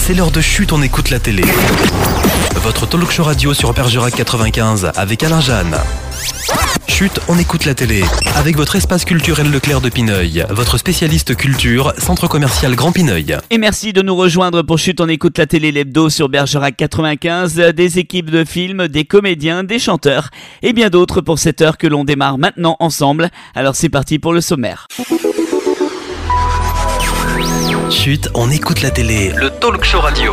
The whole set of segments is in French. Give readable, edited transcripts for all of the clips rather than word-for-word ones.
C'est l'heure de Chut, on écoute la télé. Votre talk show radio sur Bergerac 95 avec Alain Jeanne. Chut, on écoute la télé. Avec votre espace culturel Leclerc de Pineuil, votre spécialiste culture, centre commercial Grand Pineuil. Et merci de nous rejoindre pour Chut, on écoute la télé, l'hebdo sur Bergerac 95. Des équipes de films, des comédiens, des chanteurs et bien d'autres pour cette heure que l'on démarre maintenant ensemble. Alors c'est parti pour le sommaire. Chut, on écoute la télé. Le talk show radio.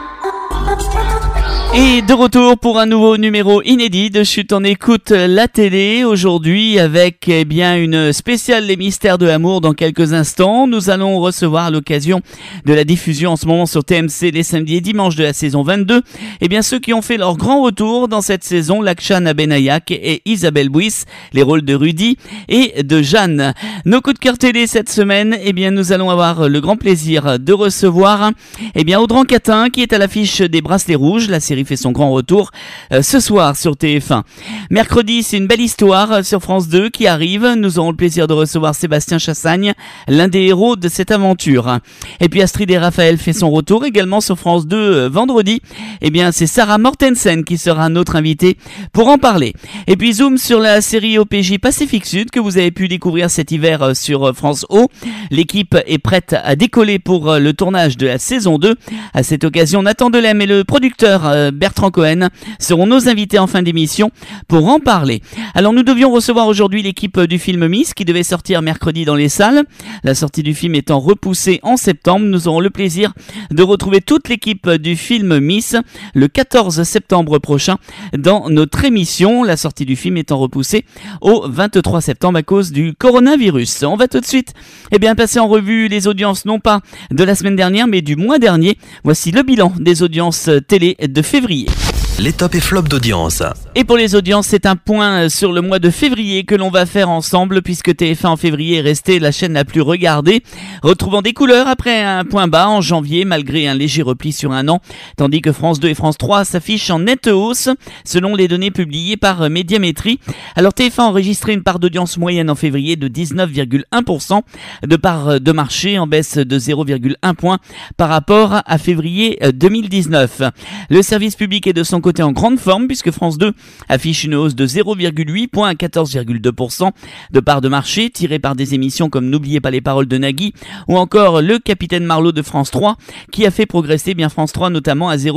Et de retour pour un nouveau numéro inédit de Chut, on écoute la télé aujourd'hui avec une spéciale Les Mystères de l'amour dans quelques instants. Nous allons recevoir à l'occasion de la diffusion en ce moment sur TMC les samedis et dimanches de la saison 22. Ceux qui ont fait leur grand retour dans cette saison, Lakshan Abenayak et Isabelle Bouis, les rôles de Rudy et de Jeanne. Nos coups de cœur télé cette semaine, nous allons avoir le grand plaisir de recevoir Audran Catin qui est à l'affiche des Bracelets Rouges. La série fait son grand retour ce soir sur TF1. Mercredi, c'est une belle histoire sur France 2 qui arrive. Nous aurons le plaisir de recevoir Sébastien Chassagne, l'un des héros de cette aventure. Et puis Astrid et Raphaël fait son retour également sur France 2 vendredi. C'est Sarah Mortensen qui sera notre invitée pour en parler. Et puis zoom sur la série OPJ Pacifique Sud que vous avez pu découvrir cet hiver sur France O. L'équipe est prête à décoller pour le tournage de la saison 2. À cette occasion, Nathan Delem et le producteur Bertrand Cohen seront nos invités en fin d'émission pour en parler. Alors nous devions recevoir aujourd'hui l'équipe du film Miss qui devait sortir mercredi dans les salles. La sortie du film étant repoussée en septembre, nous aurons le plaisir de retrouver toute l'équipe du film Miss le 14 septembre prochain dans notre émission. La sortie du film étant repoussée au 23 septembre à cause du coronavirus. On va tout de suite passer en revue les audiences non pas de la semaine dernière mais du mois dernier. Voici le bilan des audiences télé de février. Les tops et flops d'audience. Et pour les audiences, c'est un point sur le mois de février que l'on va faire ensemble puisque TF1 en février est resté la chaîne la plus regardée, retrouvant des couleurs après un point bas en janvier malgré un léger repli sur un an, tandis que France 2 et France 3 s'affichent en nette hausse selon les données publiées par Médiamétrie. Alors TF1 a enregistré une part d'audience moyenne en février de 19,1%, de part de marché en baisse de 0,1 point par rapport à février 2019. Le service public est de son côté en grande forme puisque France 2 affiche une hausse de 0,8 points à 14,2% de part de marché tirée par des émissions comme N'oubliez pas les paroles de Nagui ou encore Le Capitaine Marlowe de France 3 qui a fait progresser France 3 notamment à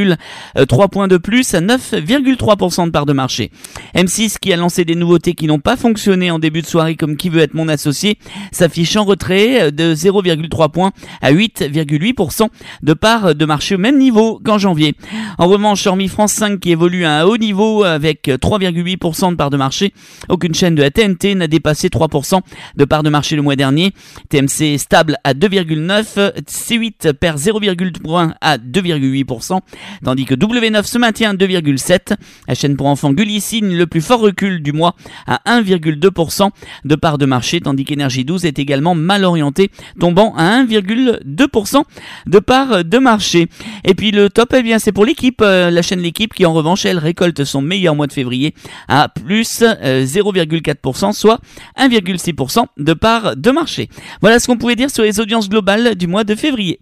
0,3 points de plus à 9,3% de part de marché. M6 qui a lancé des nouveautés qui n'ont pas fonctionné en début de soirée comme Qui veut être mon associé s'affiche en retrait de 0,3 points à 8,8% de part de marché au même niveau qu'en janvier. En revanche, hormis France 5 qui évolue à un haut niveau avec 3,8% de part de marché. Aucune chaîne de la TNT n'a dépassé 3% de part de marché le mois dernier. TMC est stable à 2,9%, C8 perd 0,2 points à 2,8%, tandis que W9 se maintient à 2,7%. La chaîne pour enfants Gulli signe le plus fort recul du mois à 1,2% de part de marché, tandis qu'Énergie 12 est également mal orienté, tombant à 1,2% de part de marché. Et puis le top, c'est pour l'équipe, la chaîne L'équipe qui en revanche elle récolte son meilleur mois de février à plus 0,4%, soit 1,6% de part de marché. Voilà ce qu'on pouvait dire sur les audiences globales du mois de février.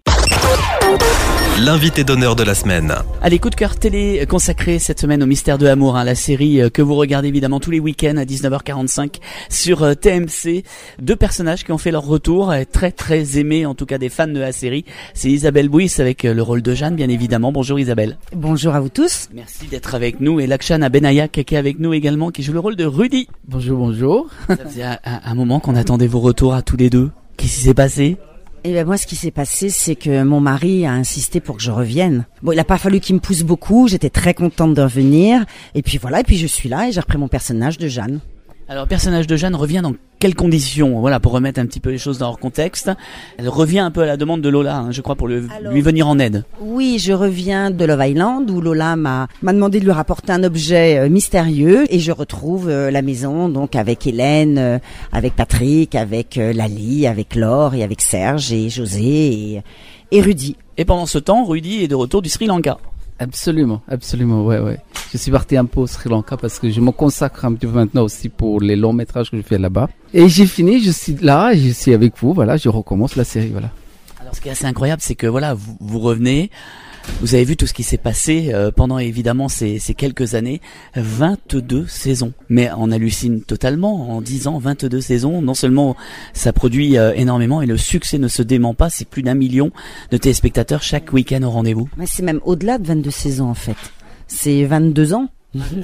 L'invité d'honneur de la semaine. Allez, coup de cœur télé consacré cette semaine au Mystère de l'amour, la série que vous regardez évidemment tous les week-ends à 19h45 sur TMC. Deux personnages qui ont fait leur retour, très très aimés en tout cas des fans de la série. C'est Isabelle Bouis avec le rôle de Jeanne bien évidemment. Bonjour Isabelle. Bonjour à vous tous. Merci d'être avec nous et Lakshan Abenayak qui est avec nous également, qui joue le rôle de Rudy. Bonjour, bonjour. Ça faisait un moment qu'on attendait vos retours à tous les deux. Qu'est-ce qui s'est passé ? Moi, ce qui s'est passé, c'est que mon mari a insisté pour que je revienne. Bon, il a pas fallu qu'il me pousse beaucoup. J'étais très contente de revenir. Et puis voilà. Et puis je suis là et j'ai repris mon personnage de Jeanne. Alors, le personnage de Jeanne revient dans quelles conditions ? Voilà, pour remettre un petit peu les choses dans leur contexte. Elle revient un peu à la demande de Lola, je crois, pour lui venir en aide. Oui, je reviens de Love Island où Lola m'a demandé de lui rapporter un objet mystérieux et je retrouve la maison donc avec Hélène, avec Patrick, avec Lali, avec Laure et avec Serge et José et Rudy. Et pendant ce temps, Rudy est de retour du Sri Lanka. Absolument, ouais. Je suis parti un peu au Sri Lanka parce que je me consacre un petit peu maintenant aussi pour les longs métrages que je fais là-bas. Et j'ai fini, je suis là, je suis avec vous, voilà, je recommence la série, voilà. Alors Ce qui est assez incroyable, c'est que voilà, vous revenez, vous avez vu tout ce qui s'est passé pendant évidemment ces quelques années, 22 saisons. Mais on hallucine totalement en 10 ans, 22 saisons. Non seulement ça produit énormément et le succès ne se dément pas, c'est plus d'1 million de téléspectateurs chaque week-end au rendez-vous. Mais c'est même au-delà de 22 saisons en fait. C'est 22 ans.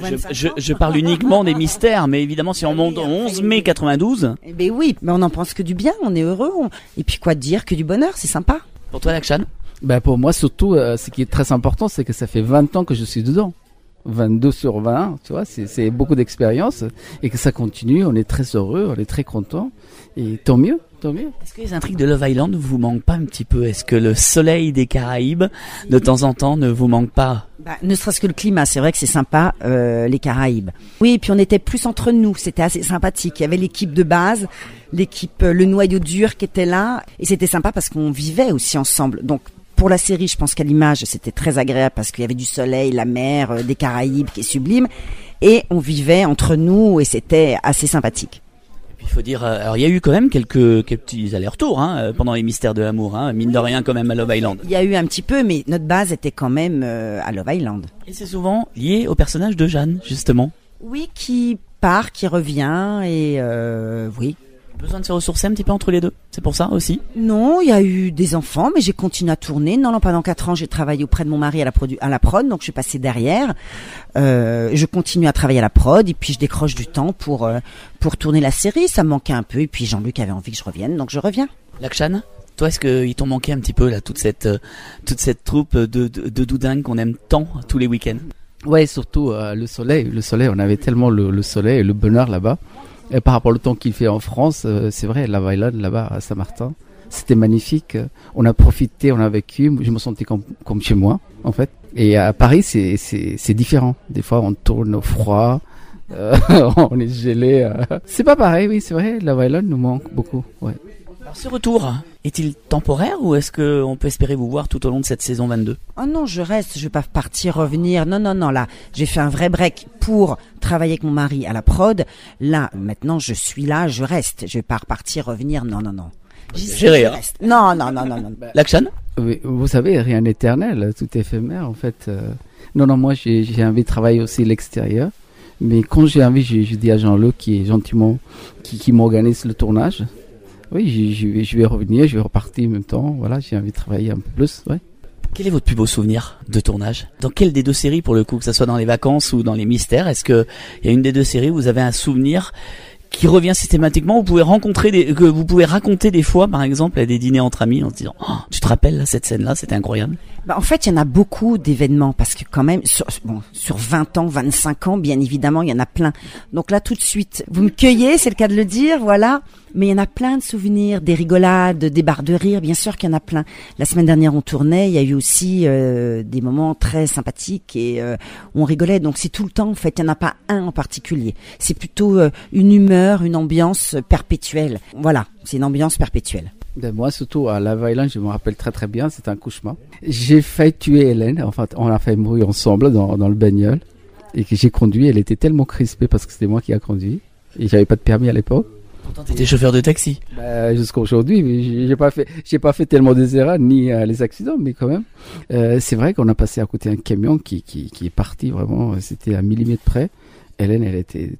Je parle uniquement des mystères, mais évidemment si on monte au 11 mai 92... Eh ben oui, mais on n'en pense que du bien, on est heureux. Et puis quoi dire que du bonheur, c'est sympa. Pour toi, Lakshan? Ben pour moi surtout, ce qui est très important, c'est que ça fait 20 ans que je suis dedans. 22 sur 20, tu vois, c'est beaucoup d'expérience et que ça continue. On est très heureux, on est très content et tant mieux. Est-ce que les intrigues de Love Island vous manquent pas un petit peu? Est-ce que le soleil des Caraïbes, de temps en temps, ne vous manque pas? Ne serait-ce que le climat, c'est vrai que c'est sympa, les Caraïbes. Oui, et puis on était plus entre nous, c'était assez sympathique. Il y avait l'équipe de base, l'équipe, le noyau dur qui était là, et c'était sympa parce qu'on vivait aussi ensemble. Donc pour la série, je pense qu'à l'image, c'était très agréable parce qu'il y avait du soleil, la mer, des Caraïbes qui est sublime, et on vivait entre nous et c'était assez sympathique. Il faut dire, alors il y a eu quand même quelques petits allers-retours pendant les mystères de l'amour, mine de rien quand même à Love Island. Il y a eu un petit peu, mais notre base était quand même à Love Island. Et c'est souvent lié au personnage de Jeanne, justement. Oui, qui part, qui revient, et oui. Besoin de se ressourcer un petit peu entre les deux, c'est pour ça aussi? Non, il y a eu des enfants, mais j'ai continué à tourner. Non, pendant 4 ans, j'ai travaillé auprès de mon mari à la prod, donc je suis passée derrière. Je continue à travailler à la prod, et puis je décroche du temps pour tourner la série. Ça me manquait un peu, et puis Jean-Luc avait envie que je revienne, donc je reviens. Lakshan, toi, est-ce qu'il t'en manquait un petit peu là, toute cette troupe de doudingues qu'on aime tant tous les week-ends? Ouais, surtout le soleil. On avait tellement le soleil et le bonheur là-bas. Et par rapport au temps qu'il fait en France, c'est vrai, Love Island, là-bas, à Saint-Martin, c'était magnifique. On a profité, on a vécu. Je me sentais comme chez moi, en fait. Et à Paris, c'est différent. Des fois, on tourne au froid, on est gelé. C'est pas pareil, oui, c'est vrai. Love Island nous manque beaucoup, ouais. Alors, ce retour, est-il temporaire ou est-ce qu'on peut espérer vous voir tout au long de cette saison 22? Oh non, je reste, je vais pas partir, revenir. Non, là, j'ai fait un vrai break pour travailler avec mon mari à la prod. Là, maintenant, je suis là, je reste. Je vais pas repartir, revenir. Non. Géré, hein. Non. Lakshan? Oui, vous savez, rien n'est éternel, tout est éphémère, en fait. Non, moi, j'ai envie de travailler aussi l'extérieur. Mais quand j'ai envie, je dis à Jean-Luc, qui est gentiment, qui m'organise le tournage. Oui, je vais revenir, je vais repartir en même temps. Voilà, j'ai envie de travailler un peu plus. Ouais. Quel est votre plus beau souvenir de tournage? Dans quelle des deux séries, pour le coup, que ça soit dans les vacances ou dans les mystères? Est-ce que il y a une des deux séries où vous avez un souvenir qui revient systématiquement? Vous pouvez que vous pouvez raconter des fois, par exemple, à des dîners entre amis, en se disant, oh, tu te rappelles là, cette scène-là, c'était incroyable. En fait, il y en a beaucoup d'événements parce que quand même, sur 20 ans, 25 ans, bien évidemment, il y en a plein. Donc là, tout de suite, vous me cueillez, c'est le cas de le dire, voilà. Mais il y en a plein de souvenirs, des rigolades, des barres de rire, bien sûr qu'il y en a plein. La semaine dernière, on tournait, il y a eu aussi des moments très sympathiques et on rigolait. Donc c'est tout le temps, en fait, il n'y en a pas un en particulier. C'est plutôt une humeur, une ambiance perpétuelle. Voilà, c'est une ambiance perpétuelle. Moi, surtout à Love Island, je me rappelle très très bien, c'était un cauchemar. J'ai failli tuer Hélène, en fait, on a fait mourir ensemble dans le bagnole et que j'ai conduit. Elle était tellement crispée parce que c'était moi qui a conduit et j'avais pas de permis à l'époque. Pourtant, t'étais chauffeur de taxi. Jusqu'à aujourd'hui, j'ai pas fait tellement des erreurs ni les accidents, mais quand même, c'est vrai qu'on a passé à côté d'un camion qui est parti vraiment. C'était à millimètre près. Hélène, elle était,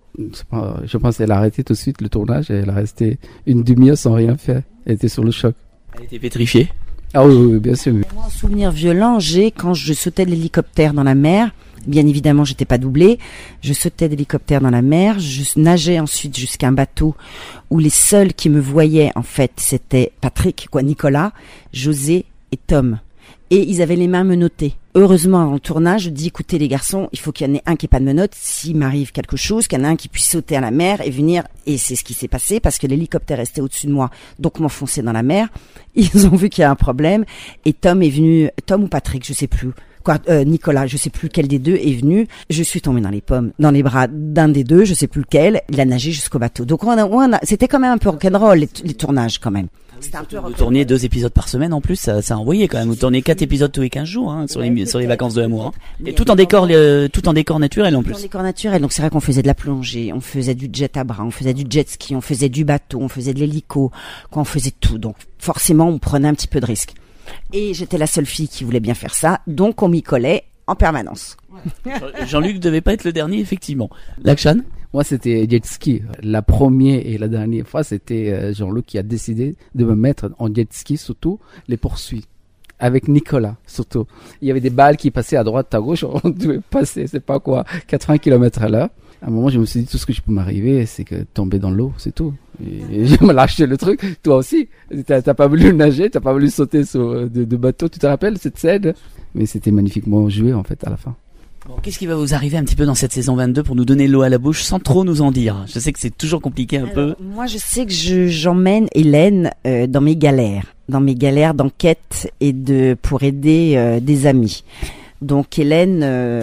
je pense, elle a arrêté tout de suite le tournage. Et elle a resté une demi-heure sans rien faire. Elle était sur le choc. Elle était pétrifiée. Ah oui, bien sûr. Moi, un souvenir violent, j'ai quand je sautais de l'hélicoptère dans la mer. Bien évidemment, j'étais pas doublée. Je sautais d'hélicoptère dans la mer. Je nageais ensuite jusqu'à un bateau où les seuls qui me voyaient, en fait, c'était Nicolas, José et Tom. Et ils avaient les mains menottées. Heureusement, en tournage, je dis, écoutez les garçons, il faut qu'il y en ait un qui n'ait pas de menottes. S'il m'arrive quelque chose, qu'il y en a un qui puisse sauter à la mer et venir. Et c'est ce qui s'est passé parce que l'hélicoptère restait au-dessus de moi. Donc, m'enfoncer dans la mer. Ils ont vu qu'il y a un problème. Et Tom est venu, Tom ou Patrick, je sais plus. Nicolas, je sais plus lequel des deux est venu. Je suis tombée dans les bras d'un des deux, je sais plus lequel. Il a nagé jusqu'au bateau. Donc c'était quand même un peu rock'n'roll les tournages quand même. Vous tourniez 2 épisodes par semaine en plus, ça a envoyé quand même. Vous tournez 4 épisodes tous les 15 jours sur les vacances de l'amour. Et tout en décor naturel en plus. Tout en décor naturel. Donc c'est vrai qu'on faisait de la plongée, on faisait du jet à bras, on faisait du jet ski, on faisait du bateau, on faisait de l'hélico, on faisait tout. Donc forcément on prenait un petit peu de risque. Et j'étais la seule fille qui voulait bien faire ça, donc on m'y collait en permanence. Jean-Luc devait pas être le dernier, effectivement. Lakshan? Moi, c'était jet ski. La première et la dernière fois, c'était Jean-Luc qui a décidé de me mettre en jet ski, surtout les poursuites. Avec Nicolas, surtout. Il y avait des balles qui passaient à droite, à gauche. On devait passer, c'est pas quoi, 80 km/h. À un moment, je me suis dit, tout ce que je peux m'arriver, c'est que tomber dans l'eau, c'est tout. Et je me lâchais le truc. Toi aussi. T'as pas voulu nager, t'as pas voulu sauter sur de bateau. Tu te rappelles cette scène? Mais c'était magnifiquement joué, en fait, à la fin. Bon, qu'est-ce qui va vous arriver un petit peu dans cette saison 22 pour nous donner l'eau à la bouche sans trop nous en dire? Je sais que c'est toujours compliqué un peu. Moi, je sais que j'emmène Hélène dans mes galères d'enquête et pour aider des amis. Donc Hélène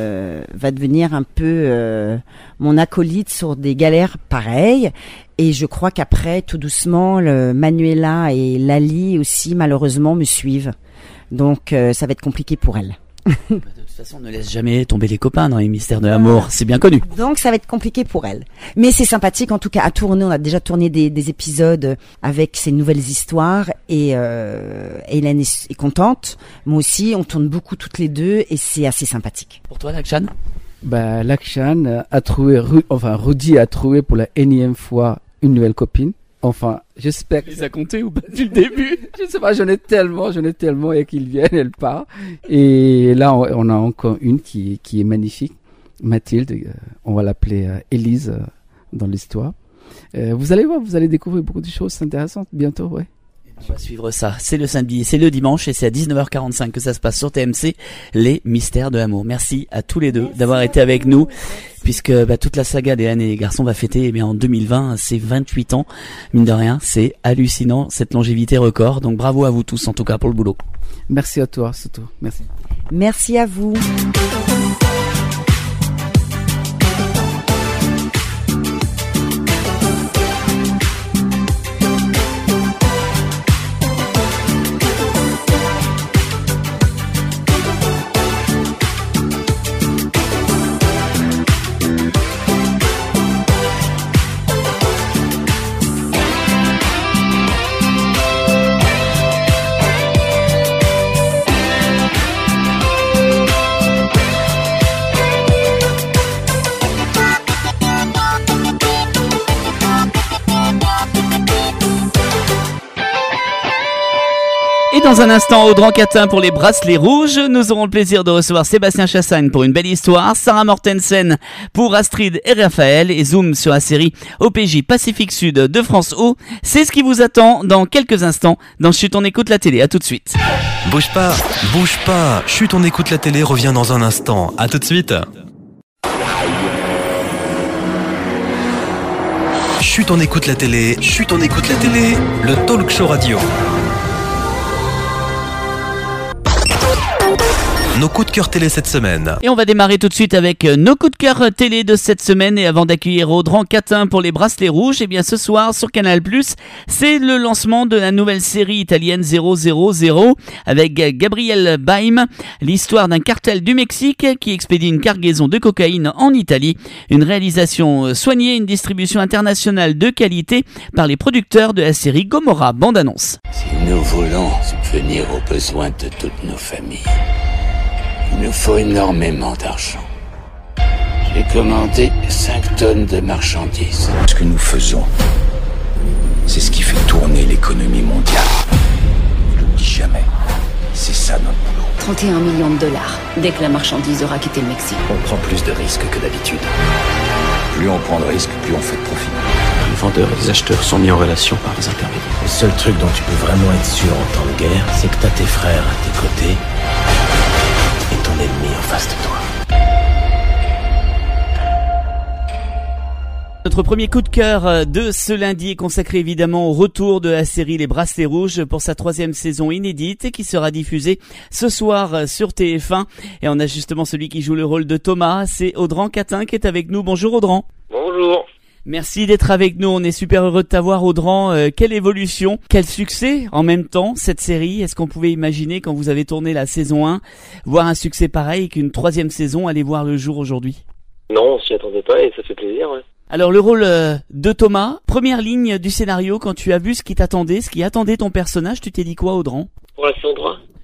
va devenir un peu mon acolyte sur des galères pareilles. Et je crois qu'après, tout doucement, Manuela et Lali aussi, malheureusement, me suivent. Donc ça va être compliqué pour elle. De toute façon, on ne laisse jamais tomber les copains dans les mystères de l'amour, c'est bien connu. Donc ça va être compliqué pour elle. Mais c'est sympathique en tout cas à tourner. On a déjà tourné des épisodes avec ces nouvelles histoires et Hélène est contente. Moi aussi, on tourne beaucoup toutes les deux et c'est assez sympathique. Pour toi, Lakshan? Lakshan a trouvé, Rudy a trouvé pour la énième fois une nouvelle copine. Enfin, j'espère que... Tu les as comptés ou pas depuis le début? Je sais pas, j'en ai tellement et qu'ils viennent, elle part. Et là, on a encore une qui est magnifique. Mathilde, on va l'appeler Élise dans l'histoire. Vous allez voir, vous allez découvrir beaucoup de choses intéressantes bientôt, ouais. On va suivre ça. C'est le samedi, c'est le dimanche et c'est à 19h45 que ça se passe sur TMC, les mystères de l'amour. Merci à tous les deux d'avoir été avec nous, puisque toute la saga des Anne et les garçons va fêter en 2020 c'est 28 ans. Mine de rien, c'est hallucinant cette longévité record. Donc bravo à vous tous en tout cas pour le boulot. Merci à toi surtout. Merci. Merci à vous. Et dans un instant, Audran Catin pour les bracelets rouges, nous aurons le plaisir de recevoir Sébastien Chassagne pour une belle histoire, Sarah Mortensen pour Astrid et Raphaël et Zoom sur la série OPJ Pacifique Sud de France O. C'est ce qui vous attend dans quelques instants dans Chut, on écoute la télé. À tout de suite. Bouge pas. Chut, on écoute la télé revient dans un instant. À tout de suite. Chut, on écoute la télé. Chut, on écoute la télé. Le talk show radio. Nos coups de cœur télé cette semaine. Et on va démarrer tout de suite avec nos coups de cœur télé de cette semaine. Et avant d'accueillir Audran Catin pour les bracelets rouges, et bien ce soir sur Canal+, c'est le lancement de la nouvelle série italienne 000 avec Gabriel Byrne, l'histoire d'un cartel du Mexique qui expédie une cargaison de cocaïne en Italie. Une réalisation soignée, une distribution internationale de qualité par les producteurs de la série Gomorrah. Bande annonce. Si nous voulons subvenir aux besoins de toutes nos familles, il nous faut énormément d'argent. J'ai commandé 5 tonnes de marchandises. Ce que nous faisons, c'est ce qui fait tourner l'économie mondiale. Je le dis jamais. C'est ça notre boulot. 31 millions de dollars, dès que la marchandise aura quitté le Mexique. On prend plus de risques que d'habitude. Plus on prend de risques, plus on fait de profit. Les vendeurs et les acheteurs sont mis en relation par les intermédiaires. Le seul truc dont tu peux vraiment être sûr en temps de guerre, c'est que t'as tes frères à tes côtés et ton ennemi en face de toi. Notre premier coup de cœur de ce lundi est consacré évidemment au retour de la série Les Bracelets Rouges pour sa 3e saison inédite qui sera diffusée ce soir sur TF1. Et on a justement celui qui joue le rôle de Thomas, c'est Audran Catin qui est avec nous. Bonjour Audran. Bonjour. Merci d'être avec nous, on est super heureux de t'avoir Audran. Quelle évolution, quel succès en même temps cette série. Est-ce qu'on pouvait imaginer quand vous avez tourné la saison 1 voir un succès pareil et qu'une 3e saison allait voir le jour aujourd'hui? Non, on s'y attendait pas et ça fait plaisir, ouais. Alors le rôle de Thomas, première ligne du scénario, quand tu as vu ce qui t'attendait, ce qui attendait ton personnage, tu t'es dit quoi Audran? Pour la saison 3?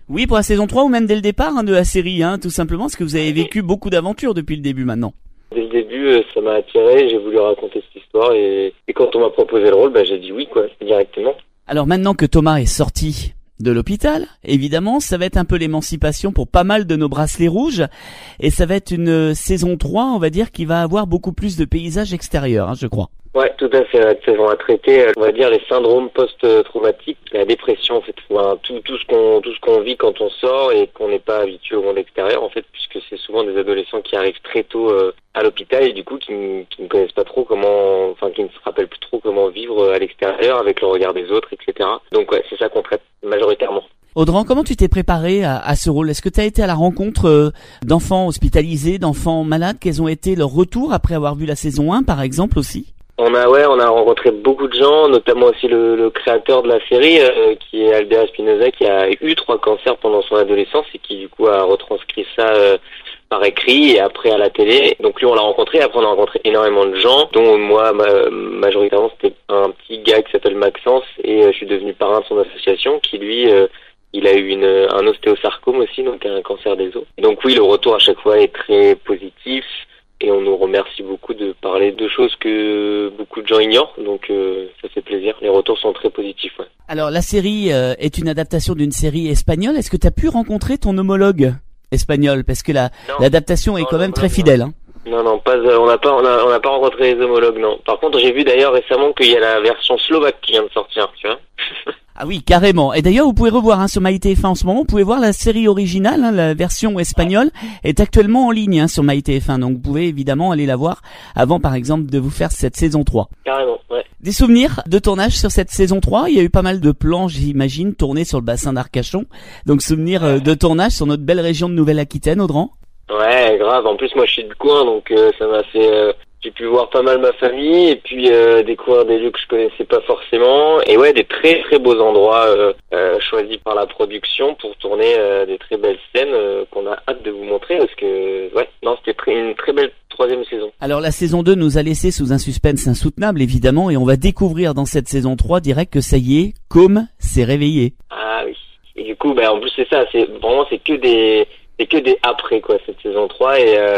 Oui, pour la saison 3 ou même dès le départ de la série, tout simplement, parce que vous avez vécu beaucoup d'aventures depuis le début maintenant. Dès le début, ça m'a attiré, j'ai voulu raconter cette histoire et quand on m'a proposé le rôle, j'ai dit oui, quoi, directement. Alors maintenant que Thomas est sorti de l'hôpital, évidemment, ça va être un peu l'émancipation pour pas mal de nos bracelets rouges, et ça va être une saison 3, on va dire, qui va avoir beaucoup plus de paysages extérieurs, je crois. Ouais, tout à fait. On va traiter, on va dire, les syndromes post-traumatiques, la dépression, en fait, tout ce qu'on vit quand on sort et qu'on n'est pas habitué au monde extérieur, en fait, puisque c'est souvent des adolescents qui arrivent très tôt à l'hôpital et du coup qui ne connaissent pas trop qui ne se rappellent plus trop comment vivre à l'extérieur avec le regard des autres, etc. Donc ouais, c'est ça qu'on traite majoritairement. Audran, comment tu t'es préparé à ce rôle? Est-ce que tu as été à la rencontre d'enfants hospitalisés, d'enfants malades? Quels ont été leurs retours après avoir vu la saison 1, par exemple, aussi? On a rencontré beaucoup de gens, notamment aussi le créateur de la série, qui est Albert Espinosa, qui a eu 3 cancers pendant son adolescence et qui du coup a retranscrit ça par écrit et après à la télé. Donc lui on l'a rencontré, après on a rencontré énormément de gens, dont moi majoritairement c'était un petit gars qui s'appelle Maxence et je suis devenu parrain de son association qui lui il a eu un ostéosarcome aussi, donc un cancer des os. Donc oui, le retour à chaque fois est très positif. Et on nous remercie beaucoup de parler de choses que beaucoup de gens ignorent, donc ça fait plaisir. Les retours sont très positifs. Ouais. Alors la série est une adaptation d'une série espagnole. Est-ce que tu as pu rencontrer ton homologue espagnol? Parce que l'adaptation est quand même très fidèle. Non, pas. On n'a pas rencontré les homologues, non. Par contre, j'ai vu d'ailleurs récemment qu'il y a la version slovaque qui vient de sortir, tu vois. Ah oui, carrément. Et d'ailleurs, vous pouvez revoir sur MyTF1 en ce moment, vous pouvez voir la série originale, la version espagnole est actuellement en ligne sur MyTF1. Donc vous pouvez évidemment aller la voir avant par exemple de vous faire cette saison 3. Carrément, ouais. Des souvenirs de tournage sur cette saison 3, il y a eu pas mal de plans, j'imagine, tournés sur le bassin d'Arcachon. Donc souvenirs de tournage sur notre belle région de Nouvelle-Aquitaine, Audran? Ouais, grave. En plus, moi je suis du coin, donc ça m'a fait... J'ai pu voir pas mal ma famille et puis découvrir des lieux que je connaissais pas forcément et ouais, des très très beaux endroits choisis par la production pour tourner des très belles scènes qu'on a hâte de vous montrer parce que c'était une très belle 3e saison. Alors la saison 2 nous a laissé sous un suspense insoutenable évidemment et on va découvrir dans cette saison 3 direct que ça y est, Com s'est réveillé. Ah oui. Et du coup en plus c'est ça, c'est que des après quoi cette saison 3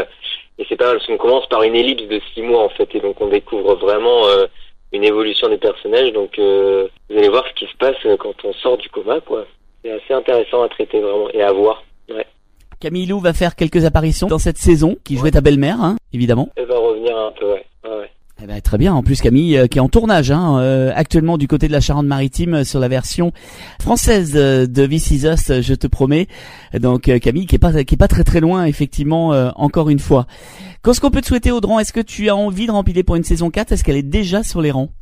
et c'est pas mal parce qu'on commence par une ellipse de 6 mois en fait et donc on découvre vraiment une évolution des personnages donc vous allez voir ce qui se passe quand on sort du coma quoi. C'est assez intéressant à traiter vraiment et à voir. Ouais. Camille Lou va faire quelques apparitions dans cette saison qui jouait ta belle-mère évidemment. Elle va revenir un peu ouais. Eh ben, très bien. En plus, Camille, qui est en tournage actuellement du côté de la Charente-Maritime sur la version française de This Is Us, je te promets. Donc Camille, qui est pas très très loin, effectivement, encore une fois. Qu'est-ce qu'on peut te souhaiter, Audran? Est-ce que tu as envie de rempiler pour une saison 4? Est-ce qu'elle est déjà sur les rangs?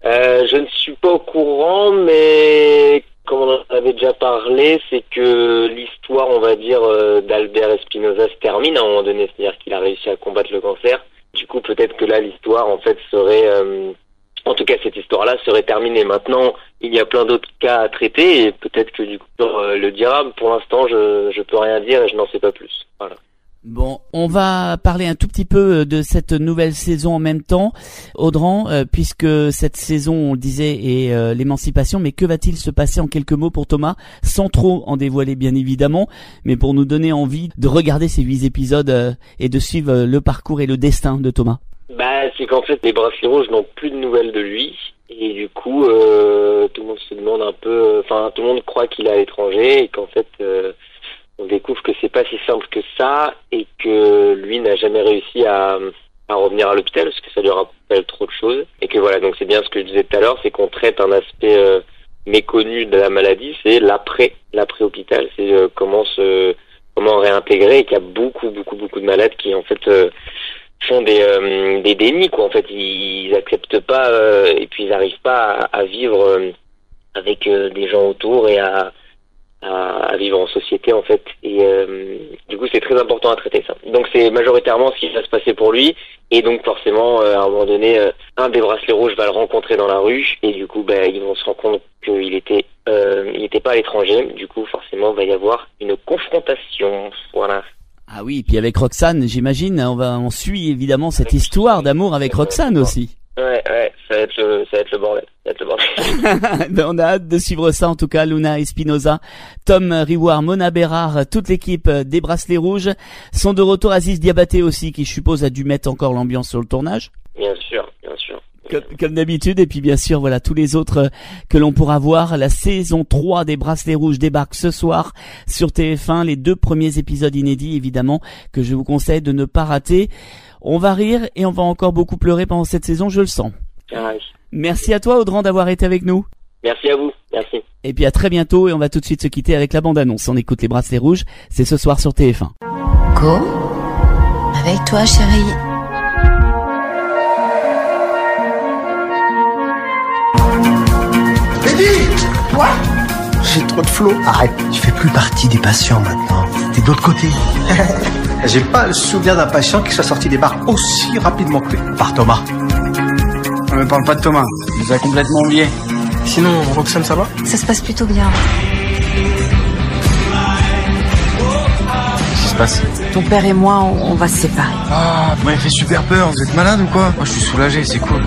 Je ne suis pas au courant, mais comme on en avait déjà parlé, c'est que l'histoire, on va dire, d'Albert Espinosa se termine à un moment donné, c'est-à-dire qu'il a réussi à combattre le cancer. Du coup, peut-être que là, l'histoire, en fait, serait... en tout cas, cette histoire-là serait terminée. Maintenant, il y a plein d'autres cas à traiter et peut-être que du coup, le dira. Pour l'instant, je peux rien dire et je n'en sais pas plus. Voilà. Bon, on va parler un tout petit peu de cette nouvelle saison en même temps. Audran, puisque cette saison, on le disait, est l'émancipation, mais que va-t-il se passer en quelques mots pour Thomas, sans trop en dévoiler bien évidemment, mais pour nous donner envie de regarder ces 8 épisodes et de suivre le parcours et le destin de Thomas? C'est qu'en fait, les Bracelets Rouges n'ont plus de nouvelles de lui. Et du coup, tout le monde se demande un peu... tout le monde croit qu'il est à l'étranger et qu'en fait... on découvre que c'est pas si simple que ça et que lui n'a jamais réussi à revenir à l'hôpital parce que ça lui rappelle trop de choses et que voilà, donc c'est bien ce que je disais tout à l'heure, c'est qu'on traite un aspect méconnu de la maladie, c'est l'après-hôpital, c'est comment réintégrer et qu'il y a beaucoup de malades qui en fait font des dénis quoi, en fait ils acceptent pas et puis ils n'arrivent pas à vivre avec des gens autour et à vivre en société en fait et du coup c'est très important à traiter ça. Donc c'est majoritairement ce qui va se passer pour lui et donc forcément à un moment donné un des Bracelets Rouges va le rencontrer dans la rue et du coup ils vont se rendre compte qu'il était pas à l'étranger, du coup forcément il va y avoir une confrontation, voilà. Ah oui, puis avec Roxane, j'imagine, on suit évidemment cette histoire d'amour avec Roxane aussi. Ouais, ça va être le bordel. Ben, on a hâte de suivre ça en tout cas. Luna Espinosa, Tom Riwar, Mona Bérard, toute l'équipe des Bracelets Rouges sont de retour. Aziz Diabaté aussi, qui je suppose a dû mettre encore l'ambiance sur le tournage. Bien sûr. Comme d'habitude, et puis bien sûr voilà tous les autres que l'on pourra voir. La saison 3 des Bracelets Rouges débarque ce soir sur TF1, les 2 premiers épisodes inédits évidemment que je vous conseille de ne pas rater. On va rire et on va encore beaucoup pleurer pendant cette saison, je le sens. Ouais. Merci à toi Audran d'avoir été avec nous. Merci à vous, merci. Et puis à très bientôt, et on va tout de suite se quitter avec la bande-annonce. On écoute les Bracelets Rouges, c'est ce soir sur TF1. Go, avec toi chérie. Quoi? J'ai trop de flow. Arrête, tu fais plus partie des patients maintenant. T'es de l'autre côté. J'ai pas le souvenir d'un patient qui soit sorti des bars aussi rapidement que lui. Par Thomas. On ne parle pas de Thomas. Il nous a complètement oubliés. Sinon, Roxane, ça va? Ça se passe plutôt bien. Qu'est-ce qui se passe? Ton père et moi, on va se séparer. Ah, vous m'avez fait super peur. Vous êtes malade ou quoi? Moi, je suis soulagé, c'est cool.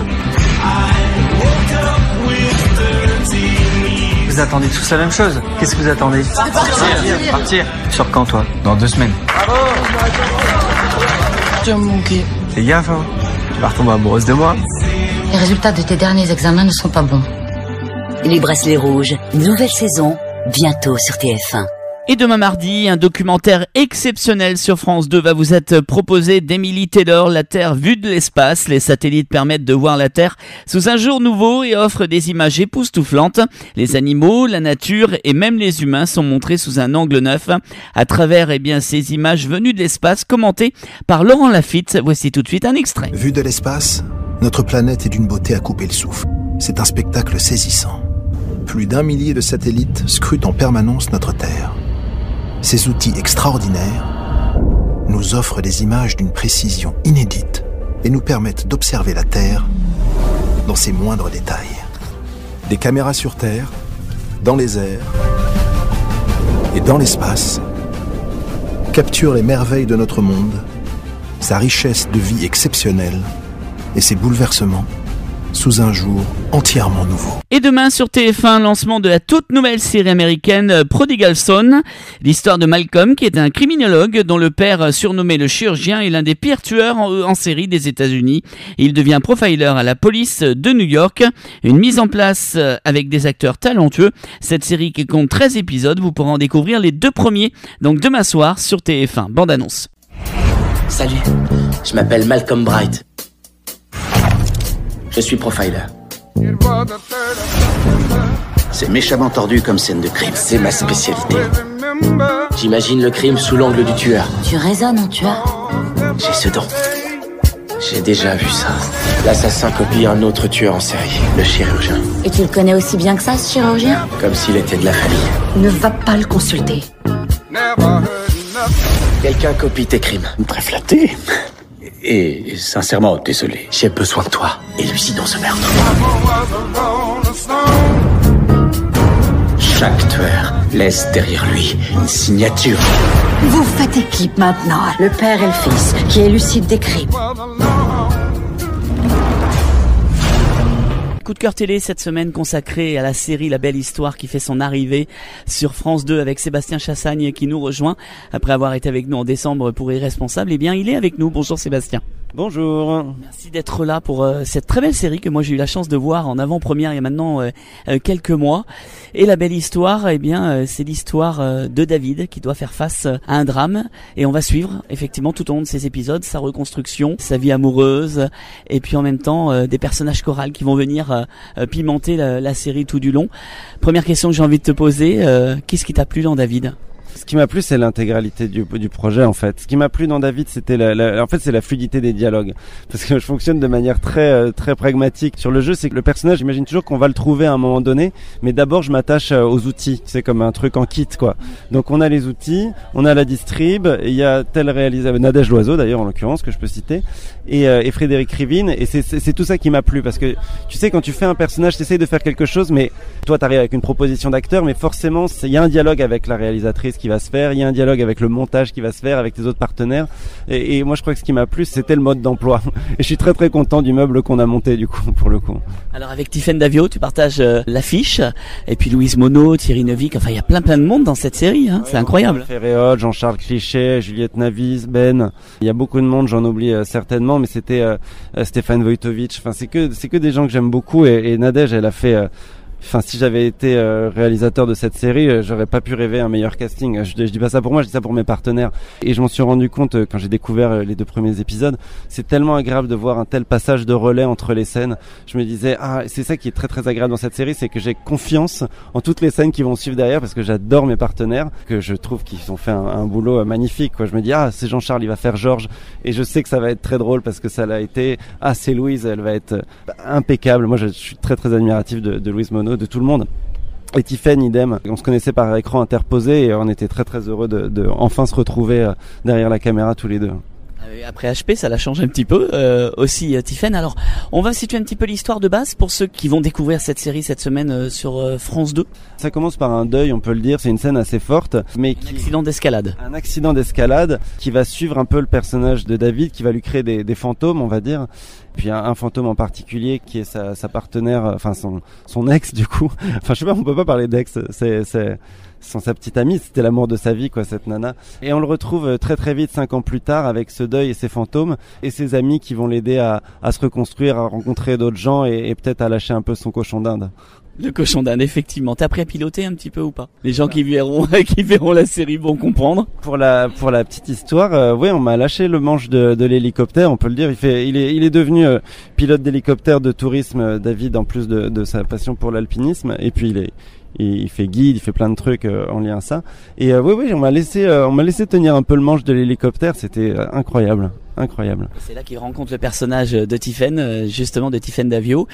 Vous attendez tous la même chose. Qu'est-ce que vous attendez? Partir. Sur quand, toi? Dans 2 semaines. Bravo. Tu vas me manquer. Fais gaffe, hein. Tu vas retomber amoureuse de moi. Les résultats de tes derniers examens ne sont pas bons. Les Bracelets Rouges, nouvelle saison, bientôt sur TF1. Et demain mardi, un documentaire exceptionnel sur France 2 va vous être proposé d'Emily Taylor, La Terre vue de l'espace. Les satellites permettent de voir la Terre sous un jour nouveau et offrent des images époustouflantes. Les animaux, la nature et même les humains sont montrés sous un angle neuf à travers ces images venues de l'espace commentées par Laurent Lafitte. Voici tout de suite un extrait. Vue de l'espace, notre planète est d'une beauté à couper le souffle. C'est un spectacle saisissant. Plus d'1 millier de satellites scrutent en permanence notre Terre. Ces outils extraordinaires nous offrent des images d'une précision inédite et nous permettent d'observer la Terre dans ses moindres détails. Des caméras sur Terre, dans les airs et dans l'espace capturent les merveilles de notre monde, sa richesse de vie exceptionnelle et ses bouleversements sous un jour entièrement nouveau. Et demain sur TF1, lancement de la toute nouvelle série américaine Prodigal Son, l'histoire de Malcolm qui est un criminologue dont le père surnommé le chirurgien est l'un des pires tueurs en série des États-Unis. Il devient profiler à la police de New York, une mise en place avec des acteurs talentueux. Cette série qui compte 13 épisodes, vous pourrez en découvrir les 2 premiers, donc demain soir sur TF1. Bande annonce. Salut, je m'appelle Malcolm Bright. Je suis profiler. C'est méchamment tordu comme scène de crime, c'est ma spécialité. J'imagine le crime sous l'angle du tueur. Tu raisonnes en tueur? J'ai ce don. J'ai déjà vu ça. L'assassin copie un autre tueur en série, le chirurgien. Et tu le connais aussi bien que ça, ce chirurgien? Comme s'il était de la famille. Ne va pas le consulter. Quelqu'un copie tes crimes. Très flatté. Et sincèrement, désolé. J'ai besoin de toi. Élucidons ce meurtre. Chaque tueur laisse derrière lui une signature. Vous faites équipe maintenant, le père et le fils, qui élucident des crimes. Coup de cœur télé cette semaine consacré à la série La Belle Histoire qui fait son arrivée sur France 2 avec Sébastien Chassagne qui nous rejoint après avoir été avec nous en décembre pour Irresponsable. Eh bien, il est avec nous. Bonjour Sébastien. Bonjour. Merci d'être là pour cette très belle série que moi j'ai eu la chance de voir en avant-première il y a maintenant quelques mois. Et La Belle Histoire, eh bien, c'est l'histoire de David qui doit faire face à un drame. Et on va suivre effectivement tout au long de ces épisodes sa reconstruction, sa vie amoureuse et puis en même temps des personnages chorales qui vont venir pimenter la série tout du long. Première question que j'ai envie de te poser, qu'est-ce qui t'a plu dans David ? Ce qui m'a plu, c'est l'intégralité du projet, en fait. Ce qui m'a plu dans David, c'était en fait, c'est la fluidité des dialogues. Parce que je fonctionne de manière très pragmatique. Sur le jeu, c'est que le personnage, j'imagine toujours qu'on va le trouver à un moment donné. Mais d'abord, je m'attache aux outils. C'est comme un truc en kit, quoi. Donc, on a les outils, on a la distrib, il y a tel réalisateur, Nadège Loiseau, d'ailleurs, en l'occurrence, que je peux citer, et Frédéric Rivine. Et c'est tout ça qui m'a plu. Parce que, tu sais, quand tu fais un personnage, t'essayes de faire quelque chose, mais toi, t'arrives avec une proposition d'acteur, mais forcément, il y a un dialogue avec la réalisatrice qui qui va se faire, il y a un dialogue avec le montage qui va se faire, avec les autres partenaires. Et moi, je crois que ce qui m'a plu, c'était le mode d'emploi. Et je suis très très content du meuble qu'on a monté, du coup, pour le coup. Alors avec Tiffaine Davio, tu partages l'affiche, et puis Louise Monod, Thierry Neuvik, enfin il y a plein de monde dans cette série, hein. C'est incroyable. Ferréol, Jean-Charles Cliché, Juliette Navis, Ben, il y a beaucoup de monde, j'en oublie certainement, mais c'était Stéphane Wojtowicz, enfin c'est que des gens que j'aime beaucoup, et Nadège, elle a fait... Enfin, si j'avais été réalisateur de cette série, j'aurais pas pu rêver un meilleur casting. Je dis pas ça pour moi, je dis ça pour mes partenaires. Et je m'en suis rendu compte quand j'ai découvert les 2 premiers épisodes. C'est tellement agréable de voir un tel passage de relais entre les scènes. Je me disais, c'est ça qui est très très agréable dans cette série, c'est que j'ai confiance en toutes les scènes qui vont suivre derrière, parce que j'adore mes partenaires, que je trouve qu'ils ont fait un boulot magnifique, quoi. Je me dis, c'est Jean-Charles, il va faire Georges, et je sais que ça va être très drôle parce que ça l'a été. C'est Louise, elle va être impeccable. Moi, je suis très très admiratif de Louise Monod, de tout le monde. Et Tiffaine, idem. On se connaissait par écran interposé et on était très très heureux de enfin se retrouver derrière la caméra tous les deux. Après HP, ça l'a changé un petit peu aussi, Tiffaine. Alors, on va situer un petit peu l'histoire de base pour ceux qui vont découvrir cette série cette semaine sur France 2. Ça commence par un deuil, on peut le dire. C'est une scène assez forte, mais un accident d'escalade. Un accident d'escalade qui va suivre un peu le personnage de David, qui va lui créer des fantômes, on va dire. Puis un fantôme en particulier qui est sa partenaire, enfin son ex du coup. Enfin je sais pas, on peut pas parler d'ex. C'est sa petite amie, c'était l'amour de sa vie, quoi, cette nana. Et on le retrouve très très vite 5 ans plus tard avec ce deuil et ses fantômes et ses amis qui vont l'aider à se reconstruire, à rencontrer d'autres gens et peut-être à lâcher un peu son cochon d'Inde. Le cochon d'Inde, effectivement. T'as appris à piloter un petit peu ou pas? Les gens qui verront la série vont comprendre. Pour la petite histoire, oui, on m'a lâché le manche de l'hélicoptère, on peut le dire. Il est devenu pilote d'hélicoptère de tourisme, David, en plus de sa passion pour l'alpinisme. Et puis il fait guide, il fait plein de trucs en lien à ça. Et oui, on m'a laissé tenir un peu le manche de l'hélicoptère. C'était incroyable. C'est là qu'il rencontre le personnage de Tiffaine, justement de Tiffaine Davio,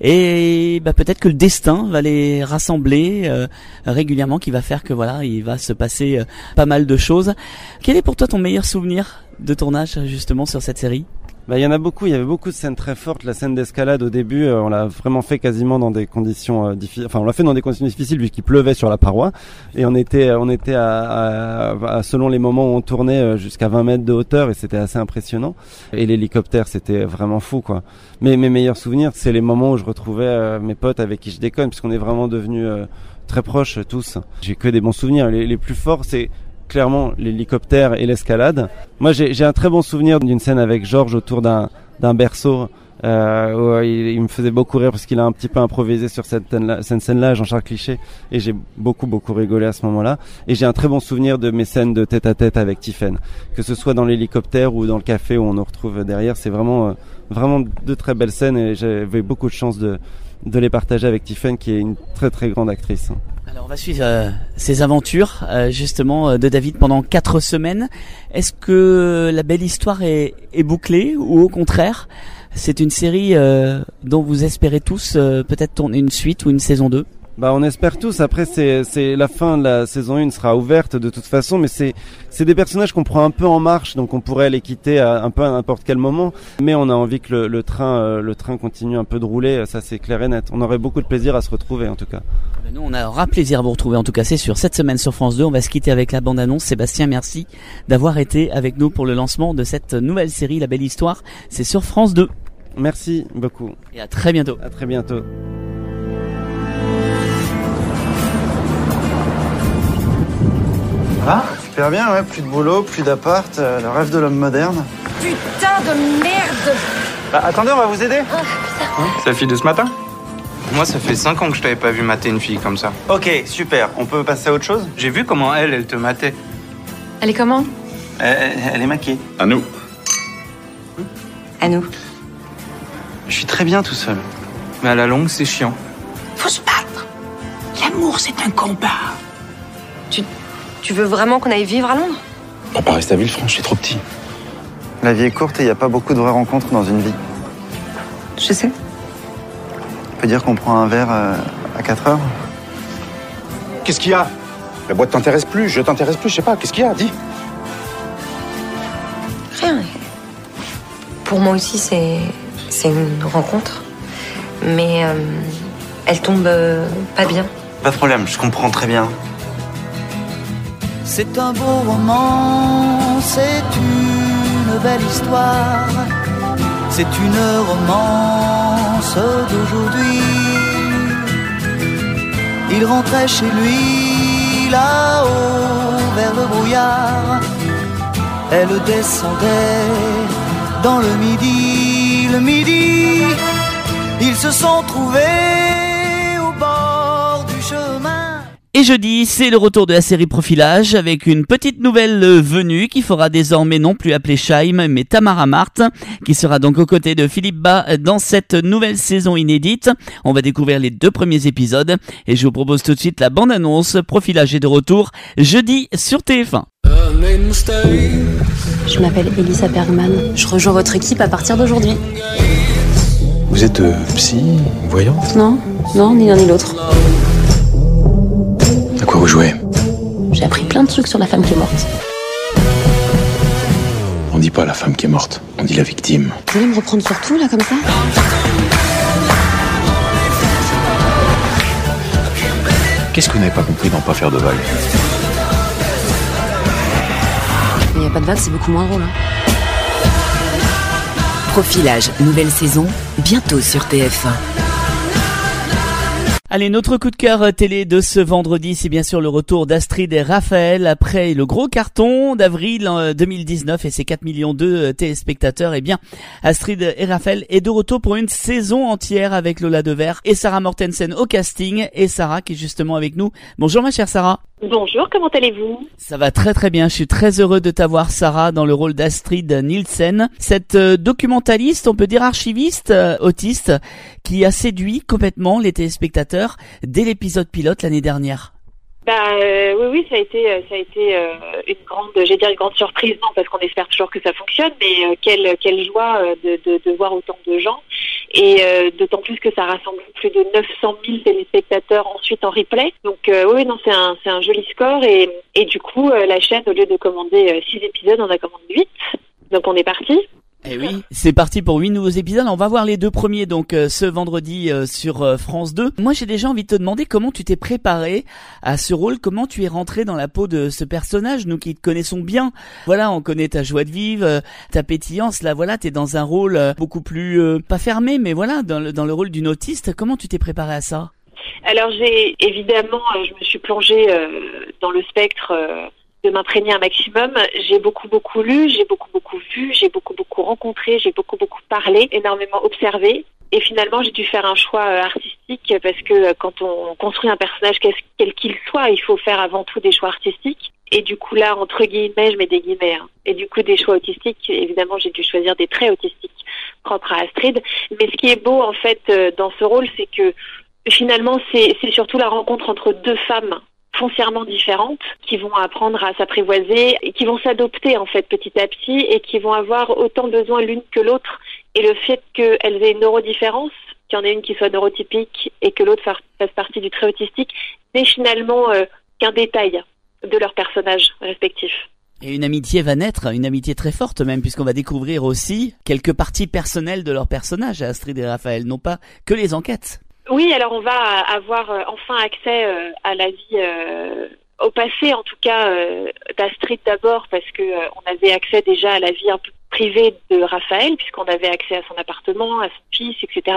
et peut-être que le destin va les rassembler régulièrement, qui va faire que voilà, il va se passer pas mal de choses. Quel est pour toi ton meilleur souvenir de tournage justement sur cette série? Il y en a beaucoup, il y avait beaucoup de scènes très fortes. La scène d'escalade au début, on l'a vraiment fait quasiment dans des conditions difficiles. Enfin, on l'a fait dans des conditions difficiles puisqu'il pleuvait sur la paroi. Et on était à selon les moments où on tournait, jusqu'à 20 mètres de hauteur et c'était assez impressionnant. Et l'hélicoptère, c'était vraiment fou, quoi. Mais mes meilleurs souvenirs, c'est les moments où je retrouvais mes potes avec qui je déconne, puisqu'on est vraiment devenus très proches tous. J'ai que des bons souvenirs. Les plus forts, c'est clairement l'hélicoptère et l'escalade. Moi j'ai un très bon souvenir d'une scène avec Georges autour d'un berceau où il me faisait beaucoup rire parce qu'il a un petit peu improvisé sur cette scène-là, Jean-Charles Cliché, et j'ai beaucoup rigolé à ce moment-là. Et j'ai un très bon souvenir de mes scènes de tête-à-tête avec Tiffaine, que ce soit dans l'hélicoptère ou dans le café où on nous retrouve derrière. C'est vraiment de très belles scènes et j'avais beaucoup de chance de les partager avec Tiffaine, qui est une très très grande actrice. Alors on va suivre ces aventures justement de David pendant 4 semaines. Est-ce que la belle histoire est bouclée ou au contraire c'est une série dont vous espérez tous peut-être tourner une suite ou une saison 2? On espère tous. Après, c'est la fin de la saison 1 sera ouverte de toute façon, mais c'est des personnages qu'on prend un peu en marche, donc on pourrait les quitter un peu à n'importe quel moment. Mais on a envie que le train continue un peu de rouler. Ça, c'est clair et net. On aurait beaucoup de plaisir à se retrouver, en tout cas. Nous, on aura plaisir à vous retrouver. En tout cas, c'est sûr. Cette semaine sur France 2, on va se quitter avec la bande-annonce. Sébastien, merci d'avoir été avec nous pour le lancement de cette nouvelle série, La Belle Histoire. C'est sur France 2. Merci beaucoup. Et à très bientôt. À très bientôt. Ah, super bien, ouais, plus de boulot, plus d'appart, le rêve de l'homme moderne. Putain de merde! Attendez, on va vous aider. C'est la fille de ce matin? Moi, ça fait 5 ans que je t'avais pas vu mater une fille comme ça. Ok, super, on peut passer à autre chose? J'ai vu comment elle te matait. Elle est comment? Elle est maquée. À nous. À nous. Je suis très bien tout seul. Mais à la longue, c'est chiant. Faut se battre. L'amour, c'est un combat. Tu veux vraiment qu'on aille vivre à Londres? On va pas rester à Villefranche, c'est trop petit. La vie est courte et il n'y a pas beaucoup de vraies rencontres dans une vie. Je sais. On peut dire qu'on prend un verre à 4 heures. Qu'est-ce qu'il y a? La boîte t'intéresse plus, je t'intéresse plus, je sais pas. Qu'est-ce qu'il y a? Dis. Rien. Pour moi aussi, c'est une rencontre. Mais elle tombe pas bien. Pas de problème, je comprends très bien. C'est un beau roman, c'est une belle histoire, c'est une romance d'aujourd'hui. Il rentrait chez lui là-haut vers le brouillard, elle descendait dans le midi, ils se sont trouvés au bord du chemin. Et jeudi, c'est le retour de la série Profilage avec une petite nouvelle venue qui fera désormais non plus appeler Scheim mais Tamara Marthe, qui sera donc aux côtés de Philippe Bas dans cette nouvelle saison inédite. On va découvrir les 2 premiers épisodes et je vous propose tout de suite la bande-annonce. Profilage est de retour jeudi sur TF1. Je m'appelle Elisa Bergman. Je rejoins votre équipe à partir d'aujourd'hui. Vous êtes psy, voyante? Non, ni l'un ni l'autre. À quoi vous jouez? J'ai appris plein de trucs sur la femme qui est morte. On dit pas la femme qui est morte, on dit la victime. Vous voulez me reprendre sur tout, là, comme ça? Qu'est-ce que vous n'avez pas compris dans pas faire de vagues? Il n'y a pas de vagues, c'est beaucoup moins drôle. Hein. Profilage, nouvelle saison, bientôt sur TF1. Allez, notre coup de cœur télé de ce vendredi, c'est bien sûr le retour d'Astrid et Raphaël après le gros carton d'avril 2019 et ses 4 millions de téléspectateurs. Eh bien, Astrid et Raphaël est de retour pour une saison entière avec Lola Devers et Sarah Mortensen au casting. Et Sarah qui est justement avec nous. Bonjour ma chère Sarah. Bonjour, comment allez-vous? Ça va très très bien, je suis très heureux de t'avoir Sarah dans le rôle d'Astrid Nielsen, cette documentaliste, on peut dire archiviste, autiste, qui a séduit complètement les téléspectateurs dès l'épisode pilote l'année dernière. Oui, ça a été une grande surprise, non, parce qu'on espère toujours que ça fonctionne, mais quelle joie de voir autant de gens, et d'autant plus que ça rassemble plus de 900 000 téléspectateurs ensuite en replay. Donc oui, non, c'est un joli score, et du coup la chaîne, au lieu de commander 6 épisodes, on a commandé 8, donc on est parti. Eh oui, c'est parti pour 8 nouveaux épisodes. On va voir les 2 premiers donc ce vendredi sur France 2. Moi, j'ai déjà envie de te demander comment tu t'es préparé à ce rôle, comment tu es rentré dans la peau de ce personnage, nous qui te connaissons bien. Voilà, on connaît ta joie de vivre, ta pétillance. Là, voilà, t'es dans un rôle beaucoup plus pas fermé, mais voilà, dans le rôle d'une autiste. Comment tu t'es préparé à ça? Alors, je me suis plongée dans le spectre. De m'imprégner un maximum. J'ai beaucoup lu, j'ai beaucoup vu, j'ai beaucoup rencontré, j'ai beaucoup parlé, énormément observé. Et finalement, j'ai dû faire un choix artistique parce que quand on construit un personnage, quel qu'il soit, il faut faire avant tout des choix artistiques. Et du coup là, entre guillemets, je mets des guillemets, hein. Et du coup, des choix autistiques, évidemment, j'ai dû choisir des traits autistiques propres à Astrid. Mais ce qui est beau, en fait, dans ce rôle, c'est que finalement, c'est surtout la rencontre entre 2 femmes foncièrement différentes, qui vont apprendre à s'apprivoiser, et qui vont s'adopter en fait petit à petit, et qui vont avoir autant besoin l'une que l'autre. Et le fait qu'elles aient une neurodifférence, qu'il y en ait une qui soit neurotypique et que l'autre fasse partie du trait autistique, n'est finalement qu'un détail de leurs personnages respectifs. Et une amitié va naître, une amitié très forte même, puisqu'on va découvrir aussi quelques parties personnelles de leurs personnages, Astrid et Raphaël, non pas que les enquêtes. Oui, alors on va avoir enfin accès à la vie, au passé en tout cas, d'Astrid d'abord, parce que on avait accès déjà à la vie un peu privée de Raphaël, puisqu'on avait accès à son appartement, à son fils, etc.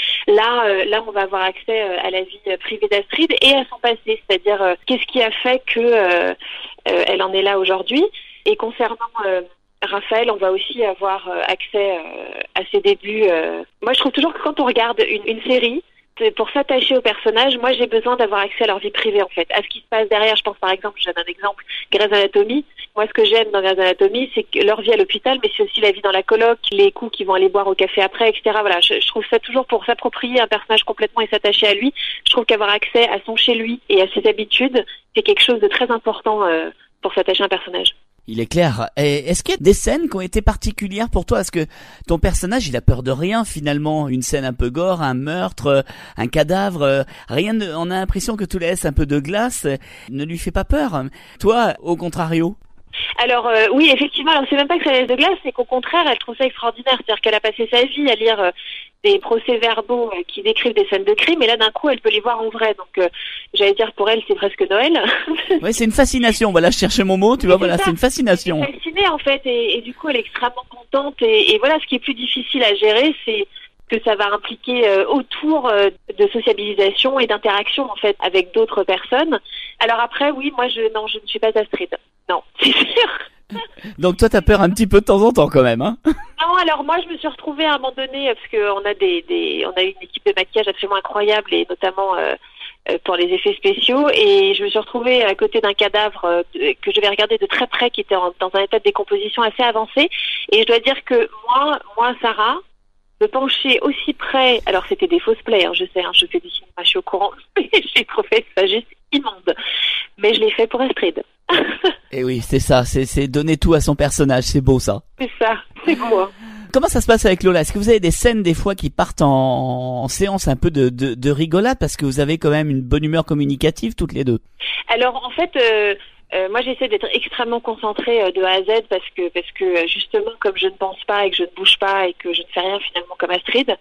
Là, on va avoir accès à la vie privée d'Astrid et à son passé, c'est-à-dire qu'est-ce qui a fait que elle en est là aujourd'hui. Et concernant Raphaël, on va aussi avoir accès à ses débuts. Moi, je trouve toujours que quand on regarde une série, pour s'attacher aux personnages, moi j'ai besoin d'avoir accès à leur vie privée en fait, à ce qui se passe derrière. Je pense par exemple, je donne un exemple, Grey's Anatomy. Moi ce que j'aime dans Grey's Anatomy, c'est que leur vie à l'hôpital, mais c'est aussi la vie dans la coloc, les coups qu'ils vont aller boire au café après, etc. Voilà, je trouve ça toujours pour s'approprier un personnage complètement et s'attacher à lui. Je trouve qu'avoir accès à son chez lui et à ses habitudes, c'est quelque chose de très important pour s'attacher à un personnage. Il est clair. Et est-ce qu'il y a des scènes qui ont été particulières pour toi? Est-ce que ton personnage, il a peur de rien finalement? Une scène un peu gore, un meurtre, un cadavre, rien on a l'impression que tout laisse un peu de glace, ne lui fait pas peur. Toi, au contrario? Alors oui, effectivement, alors c'est même pas que ça laisse de glace, c'est qu'au contraire, elle trouve ça extraordinaire. C'est-à-dire qu'elle a passé sa vie à lire des procès-verbaux qui décrivent des scènes de crime, et là d'un coup, elle peut les voir en vrai. Donc j'allais dire pour elle, c'est presque Noël. Oui, c'est une fascination. Voilà, je cherchais mon mot. Tu vois, voilà, c'est une fascination. Elle est fascinée en fait, et du coup, elle est extrêmement contente. Et voilà, ce qui est plus difficile à gérer, c'est que ça va impliquer autour de sociabilisation et d'interaction en fait avec d'autres personnes. Alors après, oui, moi je ne suis pas Astrid. Non, c'est sûr. Donc toi, t'as peur un petit peu de temps en temps quand même, hein? Non, alors moi je me suis retrouvée à un moment donné parce que on a eu une équipe de maquillage absolument incroyable, et notamment pour les effets spéciaux, et je me suis retrouvée à côté d'un cadavre que je vais regarder de très près, qui était dans un état de décomposition assez avancé, et je dois dire que moi Sarah, me pencher aussi près, alors c'était des fausses plaies, je sais, je fais du cinéma, je suis au courant, mais j'ai trouvé ça juste immonde. Mais je l'ai fait pour Astrid. Et oui, c'est ça, c'est donner tout à son personnage, c'est beau ça. C'est ça, c'est beau. Comment ça se passe avec Lola? Est-ce que vous avez des scènes des fois qui partent en séance un peu de rigolade, parce que vous avez quand même une bonne humeur communicative toutes les deux? Alors en fait, moi j'essaie d'être extrêmement concentrée de A à Z, parce que justement, comme je ne pense pas et que je ne bouge pas et que je ne fais rien finalement comme Astrid,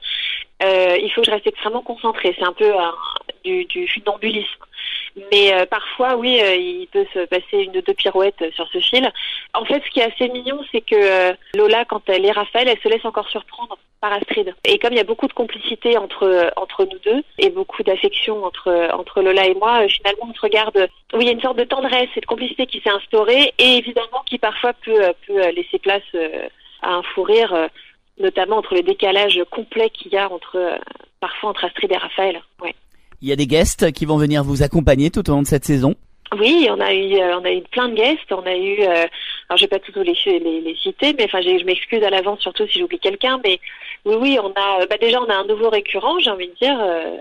il faut que je reste extrêmement concentrée. C'est un peu du funambulisme. Mais parfois, oui, il peut se passer une ou deux pirouettes sur ce fil. En fait, ce qui est assez mignon, c'est que Lola, quand elle est Raphaël, elle se laisse encore surprendre par Astrid. Et comme il y a beaucoup de complicité entre nous deux, et beaucoup d'affection entre Lola et moi, finalement, on se regarde. Oui, il y a une sorte de tendresse et de complicité qui s'est instaurée, et évidemment qui parfois peut laisser place à un fou rire, notamment entre le décalage complet qu'il y a parfois entre Astrid et Raphaël. Ouais. Il y a des guests qui vont venir vous accompagner tout au long de cette saison? Oui, on a eu plein de guests. On a eu, alors je vais pas tous les citer, mais enfin je m'excuse à l'avance surtout si j'oublie quelqu'un. Mais oui, on a, déjà on a un nouveau récurrent, j'ai envie de dire,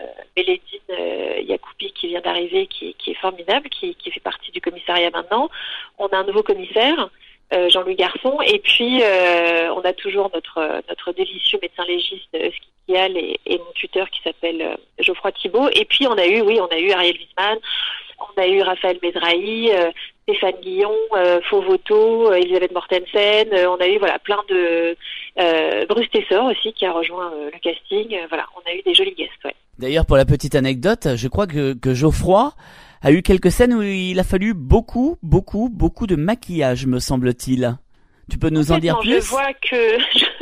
Mélédine Yacoupi qui vient d'arriver, qui est formidable, qui fait partie du commissariat maintenant. On a un nouveau commissaire, Jean-Louis Garçon, et puis on a toujours notre délicieux médecin légiste Skikial et mon tuteur qui s'appelle Geoffroy Thibault. Et puis on a eu Ariel Wiesman, on a eu Raphaël Mezrahi, Stéphane Guillon, Fauvoto, Elisabeth Mortensen, on a eu plein de Bruce Tessor aussi qui a rejoint le casting. On a eu des jolis guests. Ouais. D'ailleurs, pour la petite anecdote, je crois que Geoffroy a eu quelques scènes où il a fallu beaucoup de maquillage, me semble-t-il. Tu peux nous en dire plus? Je vois que.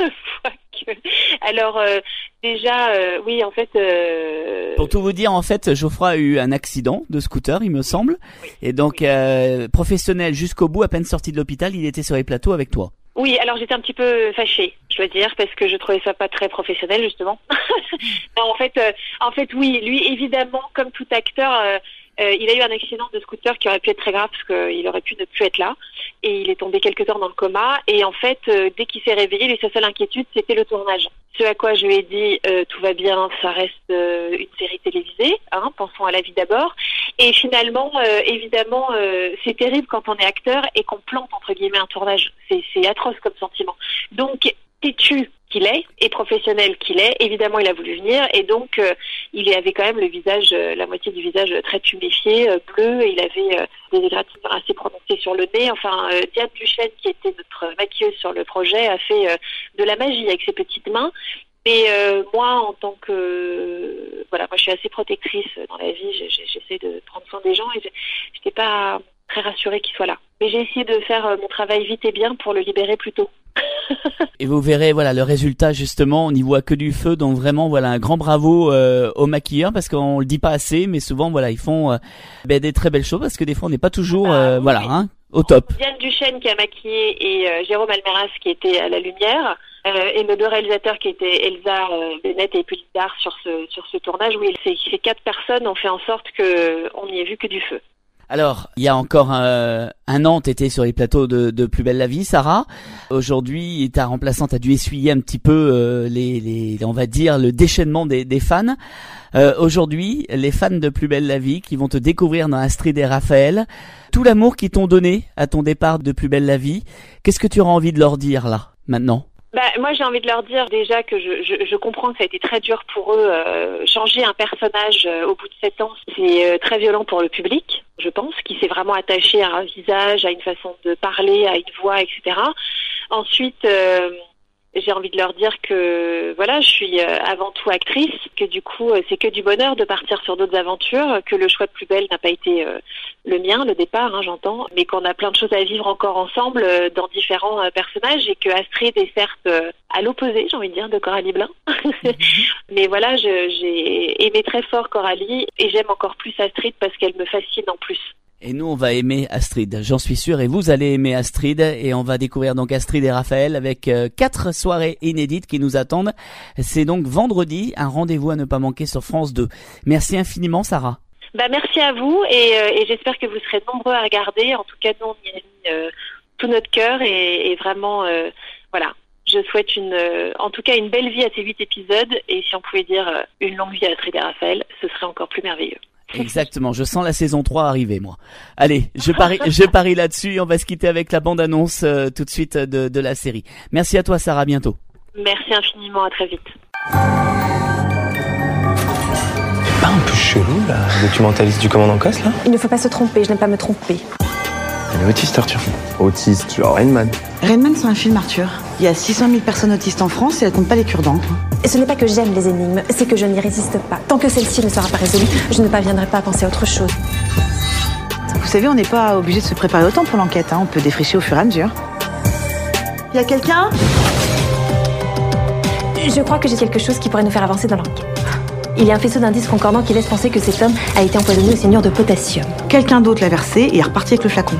Alors déjà, oui, en fait. Pour tout vous dire, en fait, Geoffroy a eu un accident de scooter, il me semble, oui, et donc professionnel jusqu'au bout, à peine sorti de l'hôpital, il était sur les plateaux avec toi. Oui, alors j'étais un petit peu fâchée, je dois dire, parce que je trouvais ça pas très professionnel, justement. Non, en fait, oui, lui, évidemment, comme tout acteur. Il a eu un accident de scooter qui aurait pu être très grave parce qu'il aurait pu ne plus être là, et il est tombé quelque heures dans le coma, et en fait dès qu'il s'est réveillé, lui, sa seule inquiétude c'était le tournage. Ce à quoi je lui ai dit tout va bien, ça reste une série télévisée, pensons à la vie d'abord. Et finalement évidemment c'est terrible quand on est acteur et qu'on plante entre guillemets un tournage, c'est atroce comme sentiment. Donc têtu qu'il est et professionnel qu'il est, évidemment il a voulu venir, et donc il avait quand même le visage, la moitié du visage très tuméfié, bleu, et il avait des égratignures assez prononcées sur le nez. Enfin, Diane Duchesne, qui était notre maquilleuse sur le projet, a fait de la magie avec ses petites mains. Mais moi, en tant que moi je suis assez protectrice dans la vie, j'essaie de prendre soin des gens, et j'étais pas très rassurée qu'il soit là. Mais j'ai essayé de faire mon travail vite et bien pour le libérer plus tôt. Et vous verrez, le résultat, justement, on n'y voit que du feu. Donc vraiment, un grand bravo aux maquilleurs, parce qu'on le dit pas assez, mais souvent, ils font des très belles choses, parce que des fois, on n'est pas toujours, au top. Diane Duchesne qui a maquillé, et Jérôme Almeras qui était à la lumière, et nos deux réalisateurs qui étaient Elsa Bennett et Pulitard sur ce tournage. Oui, ces 4 personnes ont fait en sorte que on n'y ait vu que du feu. Alors, il y a encore un an, t'étais sur les plateaux de Plus belle la vie, Sarah. Aujourd'hui, ta remplaçante a dû essuyer un petit peu on va dire, le déchaînement des fans. Aujourd'hui, les fans de Plus belle la vie qui vont te découvrir dans Astrid et Raphaël, tout l'amour qu'ils t'ont donné à ton départ de Plus belle la vie, qu'est-ce que tu auras envie de leur dire là, maintenant? Moi, j'ai envie de leur dire déjà que je comprends que ça a été très dur pour eux. Changer un personnage au bout de 7 ans, c'est très violent pour le public, je pense, qui s'est vraiment attaché à un visage, à une façon de parler, à une voix, etc. Ensuite, j'ai envie de leur dire que voilà, je suis avant tout actrice, que du coup c'est que du bonheur de partir sur d'autres aventures, que le choix de Plus belle n'a pas été le mien, le départ, j'entends, mais qu'on a plein de choses à vivre encore ensemble dans différents personnages et que Astrid est certes à l'opposé, j'ai envie de dire, de Coralie Blin. Mais voilà, j'ai aimé très fort Coralie et j'aime encore plus Astrid parce qu'elle me fascine en plus. Et nous, on va aimer Astrid, j'en suis sûr, et vous allez aimer Astrid, et on va découvrir donc Astrid et Raphaël avec 4 soirées inédites qui nous attendent. C'est donc vendredi, un rendez-vous à ne pas manquer sur France 2. Merci infiniment, Sarah. Merci à vous, et j'espère que vous serez nombreux à regarder. En tout cas, nous, on y a mis tout notre cœur, et vraiment, voilà. Je souhaite en tout cas une belle vie à ces 8 épisodes, et si on pouvait dire une longue vie à Astrid et Raphaël, ce serait encore plus merveilleux. Exactement, je sens la saison 3 arriver, moi. Allez, je parie là-dessus et on va se quitter avec la bande-annonce tout de suite de la série. Merci à toi, Sarah, à bientôt. Merci infiniment, à très vite. C'est pas un peu chelou, là, le documentaliste du commandant Cosse, là? Il ne faut pas se tromper, je n'aime pas me tromper. Il est autiste, Arthur. Autiste, genre Rain Man. Rain Man, c'est un film, Arthur. Il y a 600 000 personnes autistes en France et elles comptent pas les cure-dents. Ce n'est pas que j'aime les énigmes, c'est que je n'y résiste pas. Tant que celle-ci ne sera pas résolue, je ne parviendrai pas à penser à autre chose. Vous savez, on n'est pas obligé de se préparer autant pour l'enquête, on peut défricher au fur et à mesure. Il y a quelqu'un ? Je crois que j'ai quelque chose qui pourrait nous faire avancer dans l'enquête. Il y a un faisceau d'indices concordants qui laisse penser que cet homme a été empoisonné au cyanure de potassium. Quelqu'un d'autre l'a versé et est reparti avec le flacon.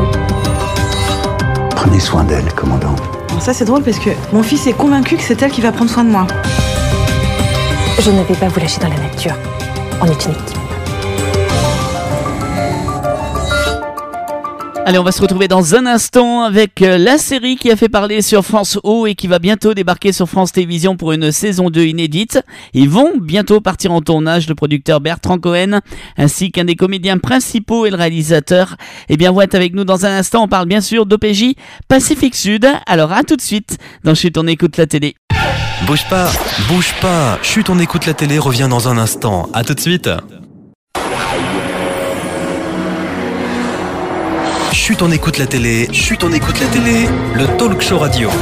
Prenez soin d'elle, commandant. Alors ça, c'est drôle parce que mon fils est convaincu que c'est elle qui va prendre soin de moi. Je ne vais pas vous lâcher dans la nature. On est une équipe. Allez, on va se retrouver dans un instant avec la série qui a fait parler sur France O et qui va bientôt débarquer sur France Télévisions pour une saison 2 inédite. Ils vont bientôt partir en tournage, le producteur Bertrand Cohen ainsi qu'un des comédiens principaux et le réalisateur. Eh bien, vont être avec nous dans un instant. On parle bien sûr d'OPJ Pacifique Sud. Alors à tout de suite dans Chut, on écoute la télé. Bouge pas. Chut, on écoute la télé revient dans un instant. À tout de suite. Chut, on écoute la télé. Chut, on écoute la télé. Le talk show radio.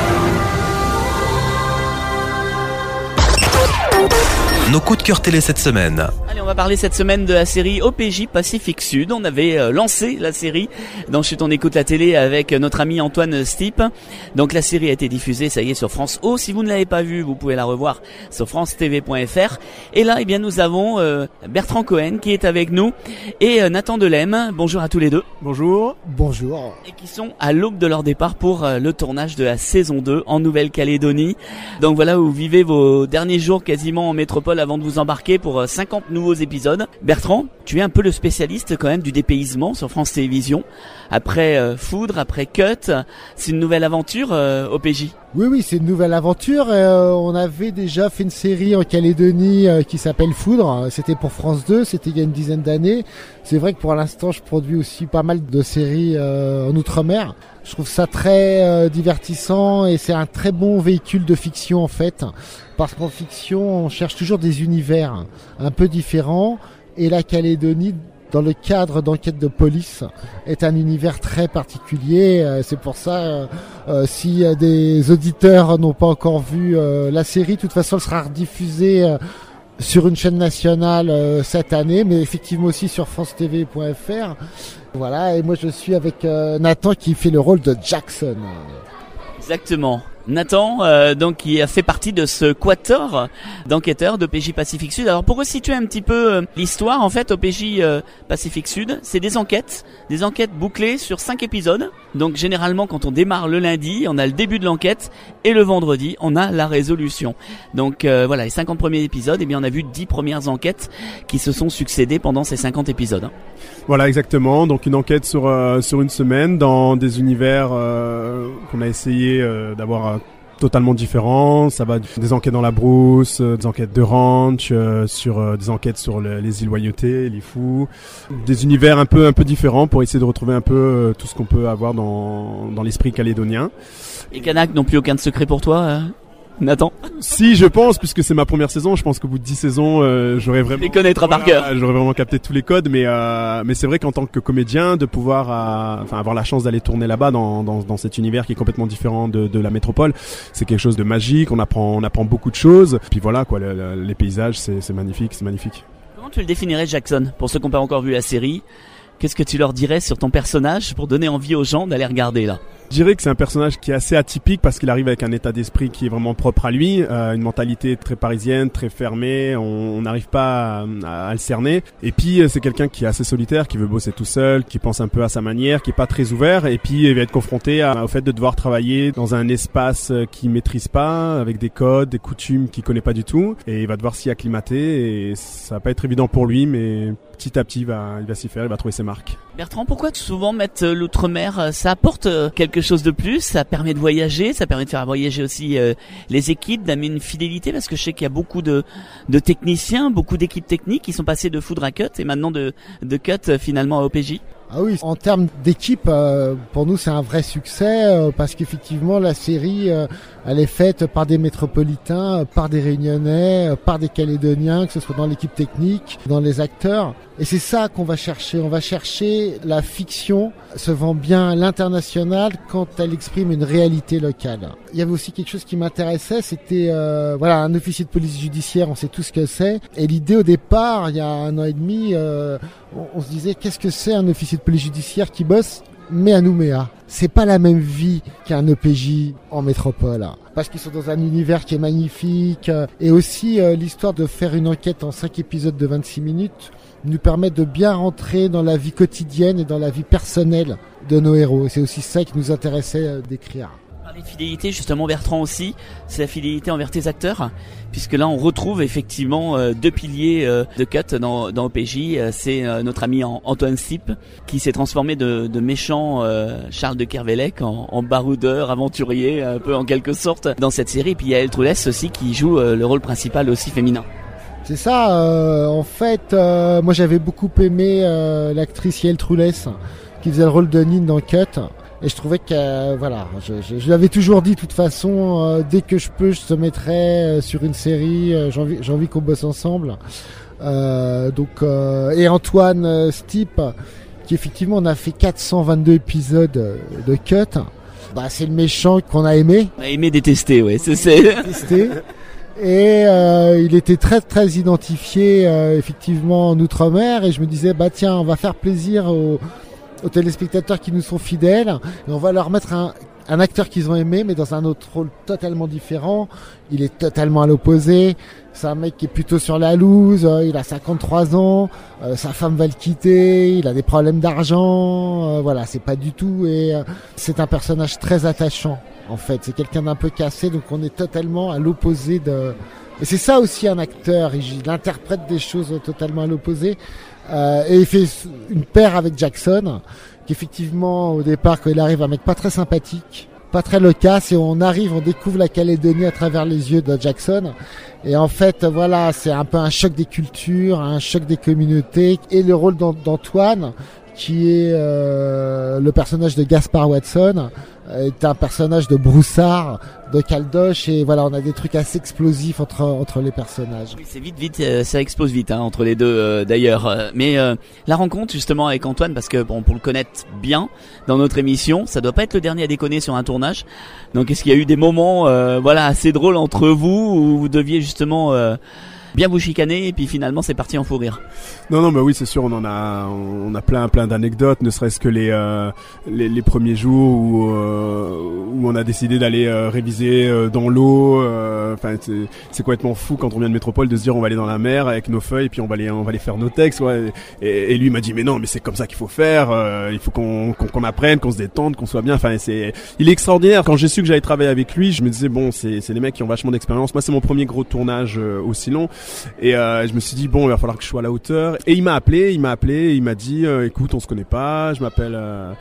Nos coups de cœur télé cette semaine. Allez, on va parler cette semaine de la série OPJ Pacifique Sud. On avait lancé la série dans Chut, on écoute la télé avec notre ami Antoine Stipe. Donc la série a été diffusée, ça y est, sur France O. Si vous ne l'avez pas vue, vous pouvez la revoir sur francetv.fr. Et là, eh bien, nous avons Bertrand Cohen qui est avec nous et Nathan Delem. Bonjour à tous les deux. Bonjour. Bonjour. Et qui sont à l'aube de leur départ pour le tournage de la saison 2 en Nouvelle-Calédonie. Donc voilà, vous vivez vos derniers jours quasiment en métropole avant de vous embarquer pour 50 nouveaux épisodes. Bertrand, tu es un peu le spécialiste quand même du dépaysement sur France Télévisions. Après Foudre, après Cut, c'est une nouvelle aventure OPJ. Oui, c'est une nouvelle aventure. On avait déjà fait une série en Calédonie qui s'appelle Foudre. C'était pour France 2, c'était il y a une dizaine d'années. C'est vrai que pour l'instant, je produis aussi pas mal de séries en Outre-mer. Je trouve ça très divertissant et c'est un très bon véhicule de fiction en fait. Parce qu'en fiction, on cherche toujours des univers un peu différents. Et la Calédonie, dans le cadre d'enquête de police, est un univers très particulier. C'est pour ça, si des auditeurs n'ont pas encore vu la série, de toute façon, elle sera rediffusée sur une chaîne nationale cette année, mais effectivement aussi sur francetv.fr. Voilà, et moi je suis avec Nathan qui fait le rôle de Jackson. Exactement. Nathan, donc qui a fait partie de ce quatuor d'enquêteurs d'OPJ Pacifique Sud. Alors pour resituer un petit peu l'histoire, en fait, OPJ Pacifique Sud, c'est des enquêtes bouclées sur 5 épisodes. Donc généralement, quand on démarre le lundi, on a le début de l'enquête et le vendredi, on a la résolution. Donc voilà, les 50 premiers épisodes, eh bien on a vu 10 premières enquêtes qui se sont succédées pendant ces 50 épisodes. Voilà, exactement. Donc une enquête sur une semaine dans des univers qu'on a essayé d'avoir totalement différents. Ça va des enquêtes dans la brousse, des enquêtes de ranch, sur des enquêtes sur les îles Loyauté, les fous, des univers un peu différents pour essayer de retrouver un peu tout ce qu'on peut avoir dans l'esprit calédonien. Et Kanak n'ont plus aucun secret pour toi, Nathan? Si, je pense, puisque c'est ma première saison, je pense qu'au bout de 10 saisons, j'aurais vraiment... Les connaîtra par cœur. J'aurais vraiment capté tous les codes, mais c'est vrai qu'en tant que comédien, de pouvoir avoir la chance d'aller tourner là-bas dans cet univers qui est complètement différent de la métropole, c'est quelque chose de magique, on apprend beaucoup de choses, puis voilà, quoi, les paysages, c'est magnifique. Comment tu le définirais, Jackson, pour ceux qui n'ont pas encore vu la série? Qu'est-ce que tu leur dirais sur ton personnage pour donner envie aux gens d'aller regarder là? Je dirais que c'est un personnage qui est assez atypique parce qu'il arrive avec un état d'esprit qui est vraiment propre à lui, une mentalité très parisienne, très fermée, on n'arrive pas à le cerner. Et puis c'est quelqu'un qui est assez solitaire, qui veut bosser tout seul, qui pense un peu à sa manière, qui est pas très ouvert, et puis il va être confronté au fait de devoir travailler dans un espace qu'il maîtrise pas, avec des codes, des coutumes qu'il connaît pas du tout, et il va devoir s'y acclimater, et ça va pas être évident pour lui, mais petit à petit il va s'y faire, il va trouver ses marques. Bertrand, pourquoi souvent mettre l'outre-mer, ça apporte quelque chose de plus, ça permet de voyager, ça permet de faire voyager aussi les équipes, d'amener une fidélité, parce que je sais qu'il y a beaucoup de techniciens, beaucoup d'équipes techniques qui sont passées de Foudre à Cut et maintenant de Cut finalement à OPJ. Ah oui, en termes d'équipe, pour nous c'est un vrai succès parce qu'effectivement la série elle est faite par des métropolitains, par des Réunionnais, par des Calédoniens, que ce soit dans l'équipe technique, dans les acteurs. Et c'est ça qu'on va chercher. On va chercher la fiction se vend bien à l'international quand elle exprime une réalité locale. Il y avait aussi quelque chose qui m'intéressait, c'était un officier de police judiciaire, on sait tout ce que c'est. Et l'idée au départ, il y a 1 an et demi, on se disait qu'est-ce que c'est un officier de police judiciaire qui bosse mais à Nouméa. C'est pas la même vie qu'un OPJ en métropole, parce qu'ils sont dans un univers qui est magnifique, et aussi l'histoire de faire une enquête en 5 épisodes de 26 minutes nous permet de bien rentrer dans la vie quotidienne et dans la vie personnelle de nos héros. Et c'est aussi ça qui nous intéressait d'écrire. Parler de fidélité, justement, Bertrand aussi, c'est la fidélité envers tes acteurs, puisque là on retrouve effectivement 2 piliers de Cut dans OPJ. C'est notre ami Antoine Stipe qui s'est transformé de méchant Charles de Kervelec en baroudeur, aventurier, un peu en quelque sorte dans cette série. Et puis il y a Yael Troulès aussi qui joue le rôle principal aussi féminin. C'est ça, en fait, moi j'avais beaucoup aimé l'actrice Yael Troulès qui faisait le rôle de Nine dans Cut. Et je trouvais que, je l'avais toujours dit de toute façon, dès que je peux, je te mettrai sur une série, j'ai envie qu'on bosse ensemble. Et Antoine Stipe, qui effectivement, on a fait 422 épisodes de Cut. C'est le méchant qu'on a aimé. On a aimé détester, ouais, c'est. Détester. Et il était très très identifié effectivement en Outre-mer, et je me disais tiens, on va faire plaisir aux téléspectateurs qui nous sont fidèles, et on va leur mettre un acteur qu'ils ont aimé, mais dans un autre rôle totalement différent. Il est totalement à l'opposé. C'est un mec qui est plutôt sur la loose, il a 53 ans, sa femme va le quitter, il a des problèmes d'argent, c'est pas du tout, et c'est un personnage très attachant, en fait. C'est quelqu'un d'un peu cassé, donc on est totalement à l'opposé de... Et c'est ça aussi un acteur, il interprète des choses totalement à l'opposé. Et il fait une paire avec Jackson, qui effectivement au départ, quand il arrive, un mec pas très sympathique, pas très loquace, et on découvre la Calédonie à travers les yeux de Jackson. Et en fait, c'est un peu un choc des cultures, un choc des communautés. Et le rôle d'Antoine, qui est le personnage de Gaspard Watson, est un personnage de broussard, de caldoche, et on a des trucs assez explosifs entre les personnages. Oui, c'est vite, ça explose vite entre les deux d'ailleurs. Mais la rencontre justement avec Antoine, parce que pour le connaître bien dans notre émission, ça doit pas être le dernier à déconner sur un tournage. Donc est-ce qu'il y a eu des moments assez drôles entre vous où vous deviez justement bien vous chicaner, et puis finalement c'est parti en fou rire? Non, oui, c'est sûr, on a plein d'anecdotes, ne serait-ce que les premiers jours où on a décidé d'aller réviser dans l'eau. C'est complètement fou quand on vient de métropole de se dire on va aller dans la mer avec nos feuilles, et puis on va aller faire nos textes. Ouais. Et lui m'a dit mais non, mais c'est comme ça qu'il faut faire. Il faut qu'on apprenne, qu'on se détende, qu'on soit bien. Il est extraordinaire. Quand j'ai su que j'allais travailler avec lui, je me disais bon, c'est des mecs qui ont vachement d'expérience. Moi, c'est mon premier gros tournage aussi long. Et je me suis dit bon, il va falloir que je sois à la hauteur. Et il m'a appelé, il m'a dit écoute, on se connaît pas, je m'appelle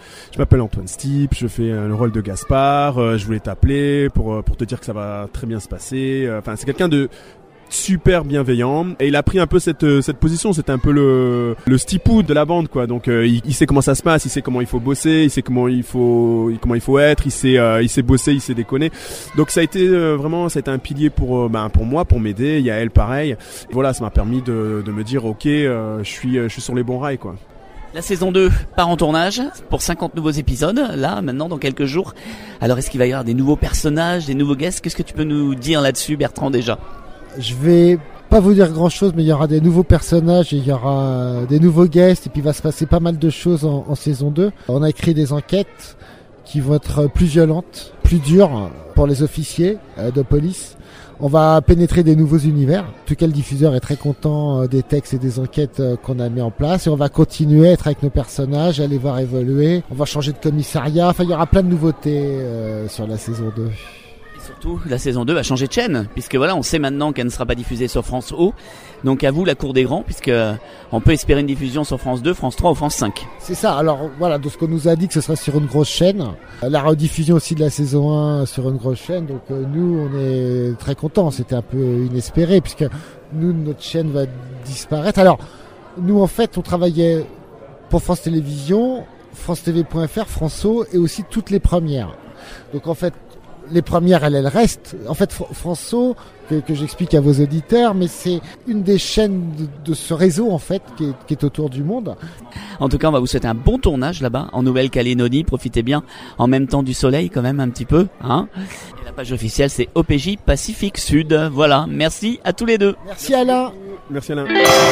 Antoine Stipe, je fais le rôle de Gaspard, je voulais t'appeler pour te dire que ça va très bien se passer. Enfin, c'est quelqu'un de super bienveillant et il a pris un peu cette position. C'était un peu le Stipou de la bande, quoi. Donc il sait comment ça se passe, il sait comment il faut bosser, il sait comment il faut être, il sait bosser, il sait déconner. Donc ça a été vraiment un pilier pour moi, pour m'aider. Il y a elle pareil. Et voilà, ça m'a permis de me dire ok, je suis sur les bons rails, quoi. La saison 2 part en tournage pour 50 nouveaux épisodes, là, maintenant, dans quelques jours. Alors, est-ce qu'il va y avoir des nouveaux personnages, des nouveaux guests? Qu'est-ce que tu peux nous dire là-dessus, Bertrand, déjà? Je vais pas vous dire grand chose, mais il y aura des nouveaux personnages et il y aura des nouveaux guests et puis il va se passer pas mal de choses en saison 2. On a écrit des enquêtes qui vont être plus violentes, plus dures pour les officiers de police. On va pénétrer des nouveaux univers. En tout cas, le diffuseur est très content des textes et des enquêtes qu'on a mis en place et on va continuer à être avec nos personnages, à les voir évoluer. On va changer de commissariat. Enfin, il y aura plein de nouveautés sur la saison 2. Surtout, la saison 2 va changer de chaîne, puisque voilà, on sait maintenant qu'elle ne sera pas diffusée sur France O. Donc à vous, la cour des grands, puisque on peut espérer une diffusion sur France 2, France 3 ou France 5. C'est ça. Alors voilà, de ce qu'on nous a dit que ce sera sur une grosse chaîne. La rediffusion aussi de la saison 1 sur une grosse chaîne. Donc nous, on est très contents. C'était un peu inespéré, puisque nous, notre chaîne va disparaître. Alors, nous, en fait, on travaillait pour France Télévisions, FranceTV.fr, France O et aussi toutes les premières. Donc en fait, les premières, elles restent. En fait, France O, que j'explique à vos auditeurs, mais c'est une des chaînes de ce réseau, en fait, qui est autour du monde. En tout cas, on va vous souhaiter un bon tournage là-bas, en Nouvelle-Calédonie. Profitez bien, en même temps du soleil, quand même, un petit peu, hein. Et la page officielle, c'est OPJ Pacifique Sud. Voilà. Merci à tous les deux. Merci Alain. Merci Alain.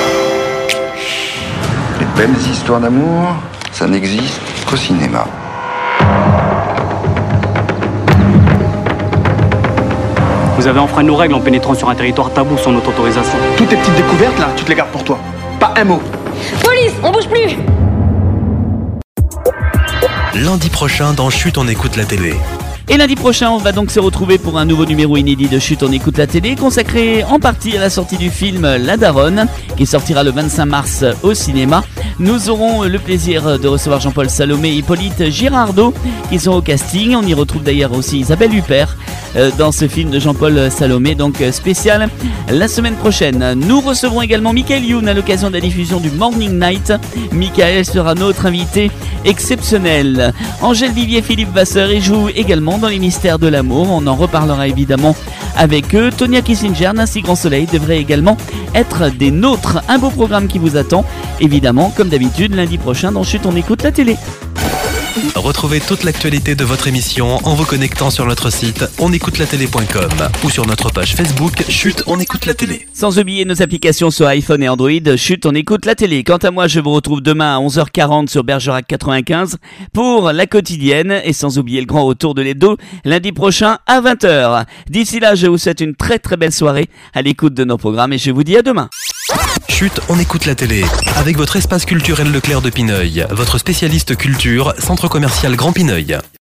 Les belles histoires d'amour, ça n'existe qu'au cinéma. Vous avez enfreint nos règles en pénétrant sur un territoire tabou sans notre autorisation. Toutes tes petites découvertes là, tu te les gardes pour toi. Pas un mot. Police, on bouge plus. Lundi prochain dans Chut, on écoute la télé. Et lundi prochain, on va donc se retrouver pour un nouveau numéro inédit de Chut, on écoute la télé, consacré en partie à la sortie du film La Daronne, qui sortira le 25 mars au cinéma. Nous aurons le plaisir de recevoir Jean-Paul Salomé et Hippolyte Girardot, qui sont au casting. On y retrouve d'ailleurs aussi Isabelle Huppert dans ce film de Jean-Paul Salomé, donc spécial la semaine prochaine. Nous recevrons également Michael Youn à l'occasion de la diffusion du Morning Night. Michael sera notre invité exceptionnel. Angèle Vivier, Philippe Vasseur y jouent également dans les mystères de l'amour. On en reparlera évidemment avec eux. Tonia Kissinger, Nancy Grand Soleil devrait également être des nôtres. Un beau programme qui vous attend, évidemment, comme d'habitude, lundi prochain dans Chut, on écoute la télé. Retrouvez toute l'actualité de votre émission en vous connectant sur notre site onécoutelatélé.com ou sur notre page Facebook Chut, on écoute la télé. Sans oublier nos applications sur iPhone et Android, Chut, on écoute la télé. Quant à moi, je vous retrouve demain à 11h40 sur Bergerac 95 pour la quotidienne et sans oublier le grand retour de l'hebdo lundi prochain à 20h. D'ici là, je vous souhaite une très très belle soirée à l'écoute de nos programmes et je vous dis à demain. Chut, on écoute la télé avec votre espace culturel Leclerc de Pineuil, votre spécialiste culture, centre commercial Grand Pineuil.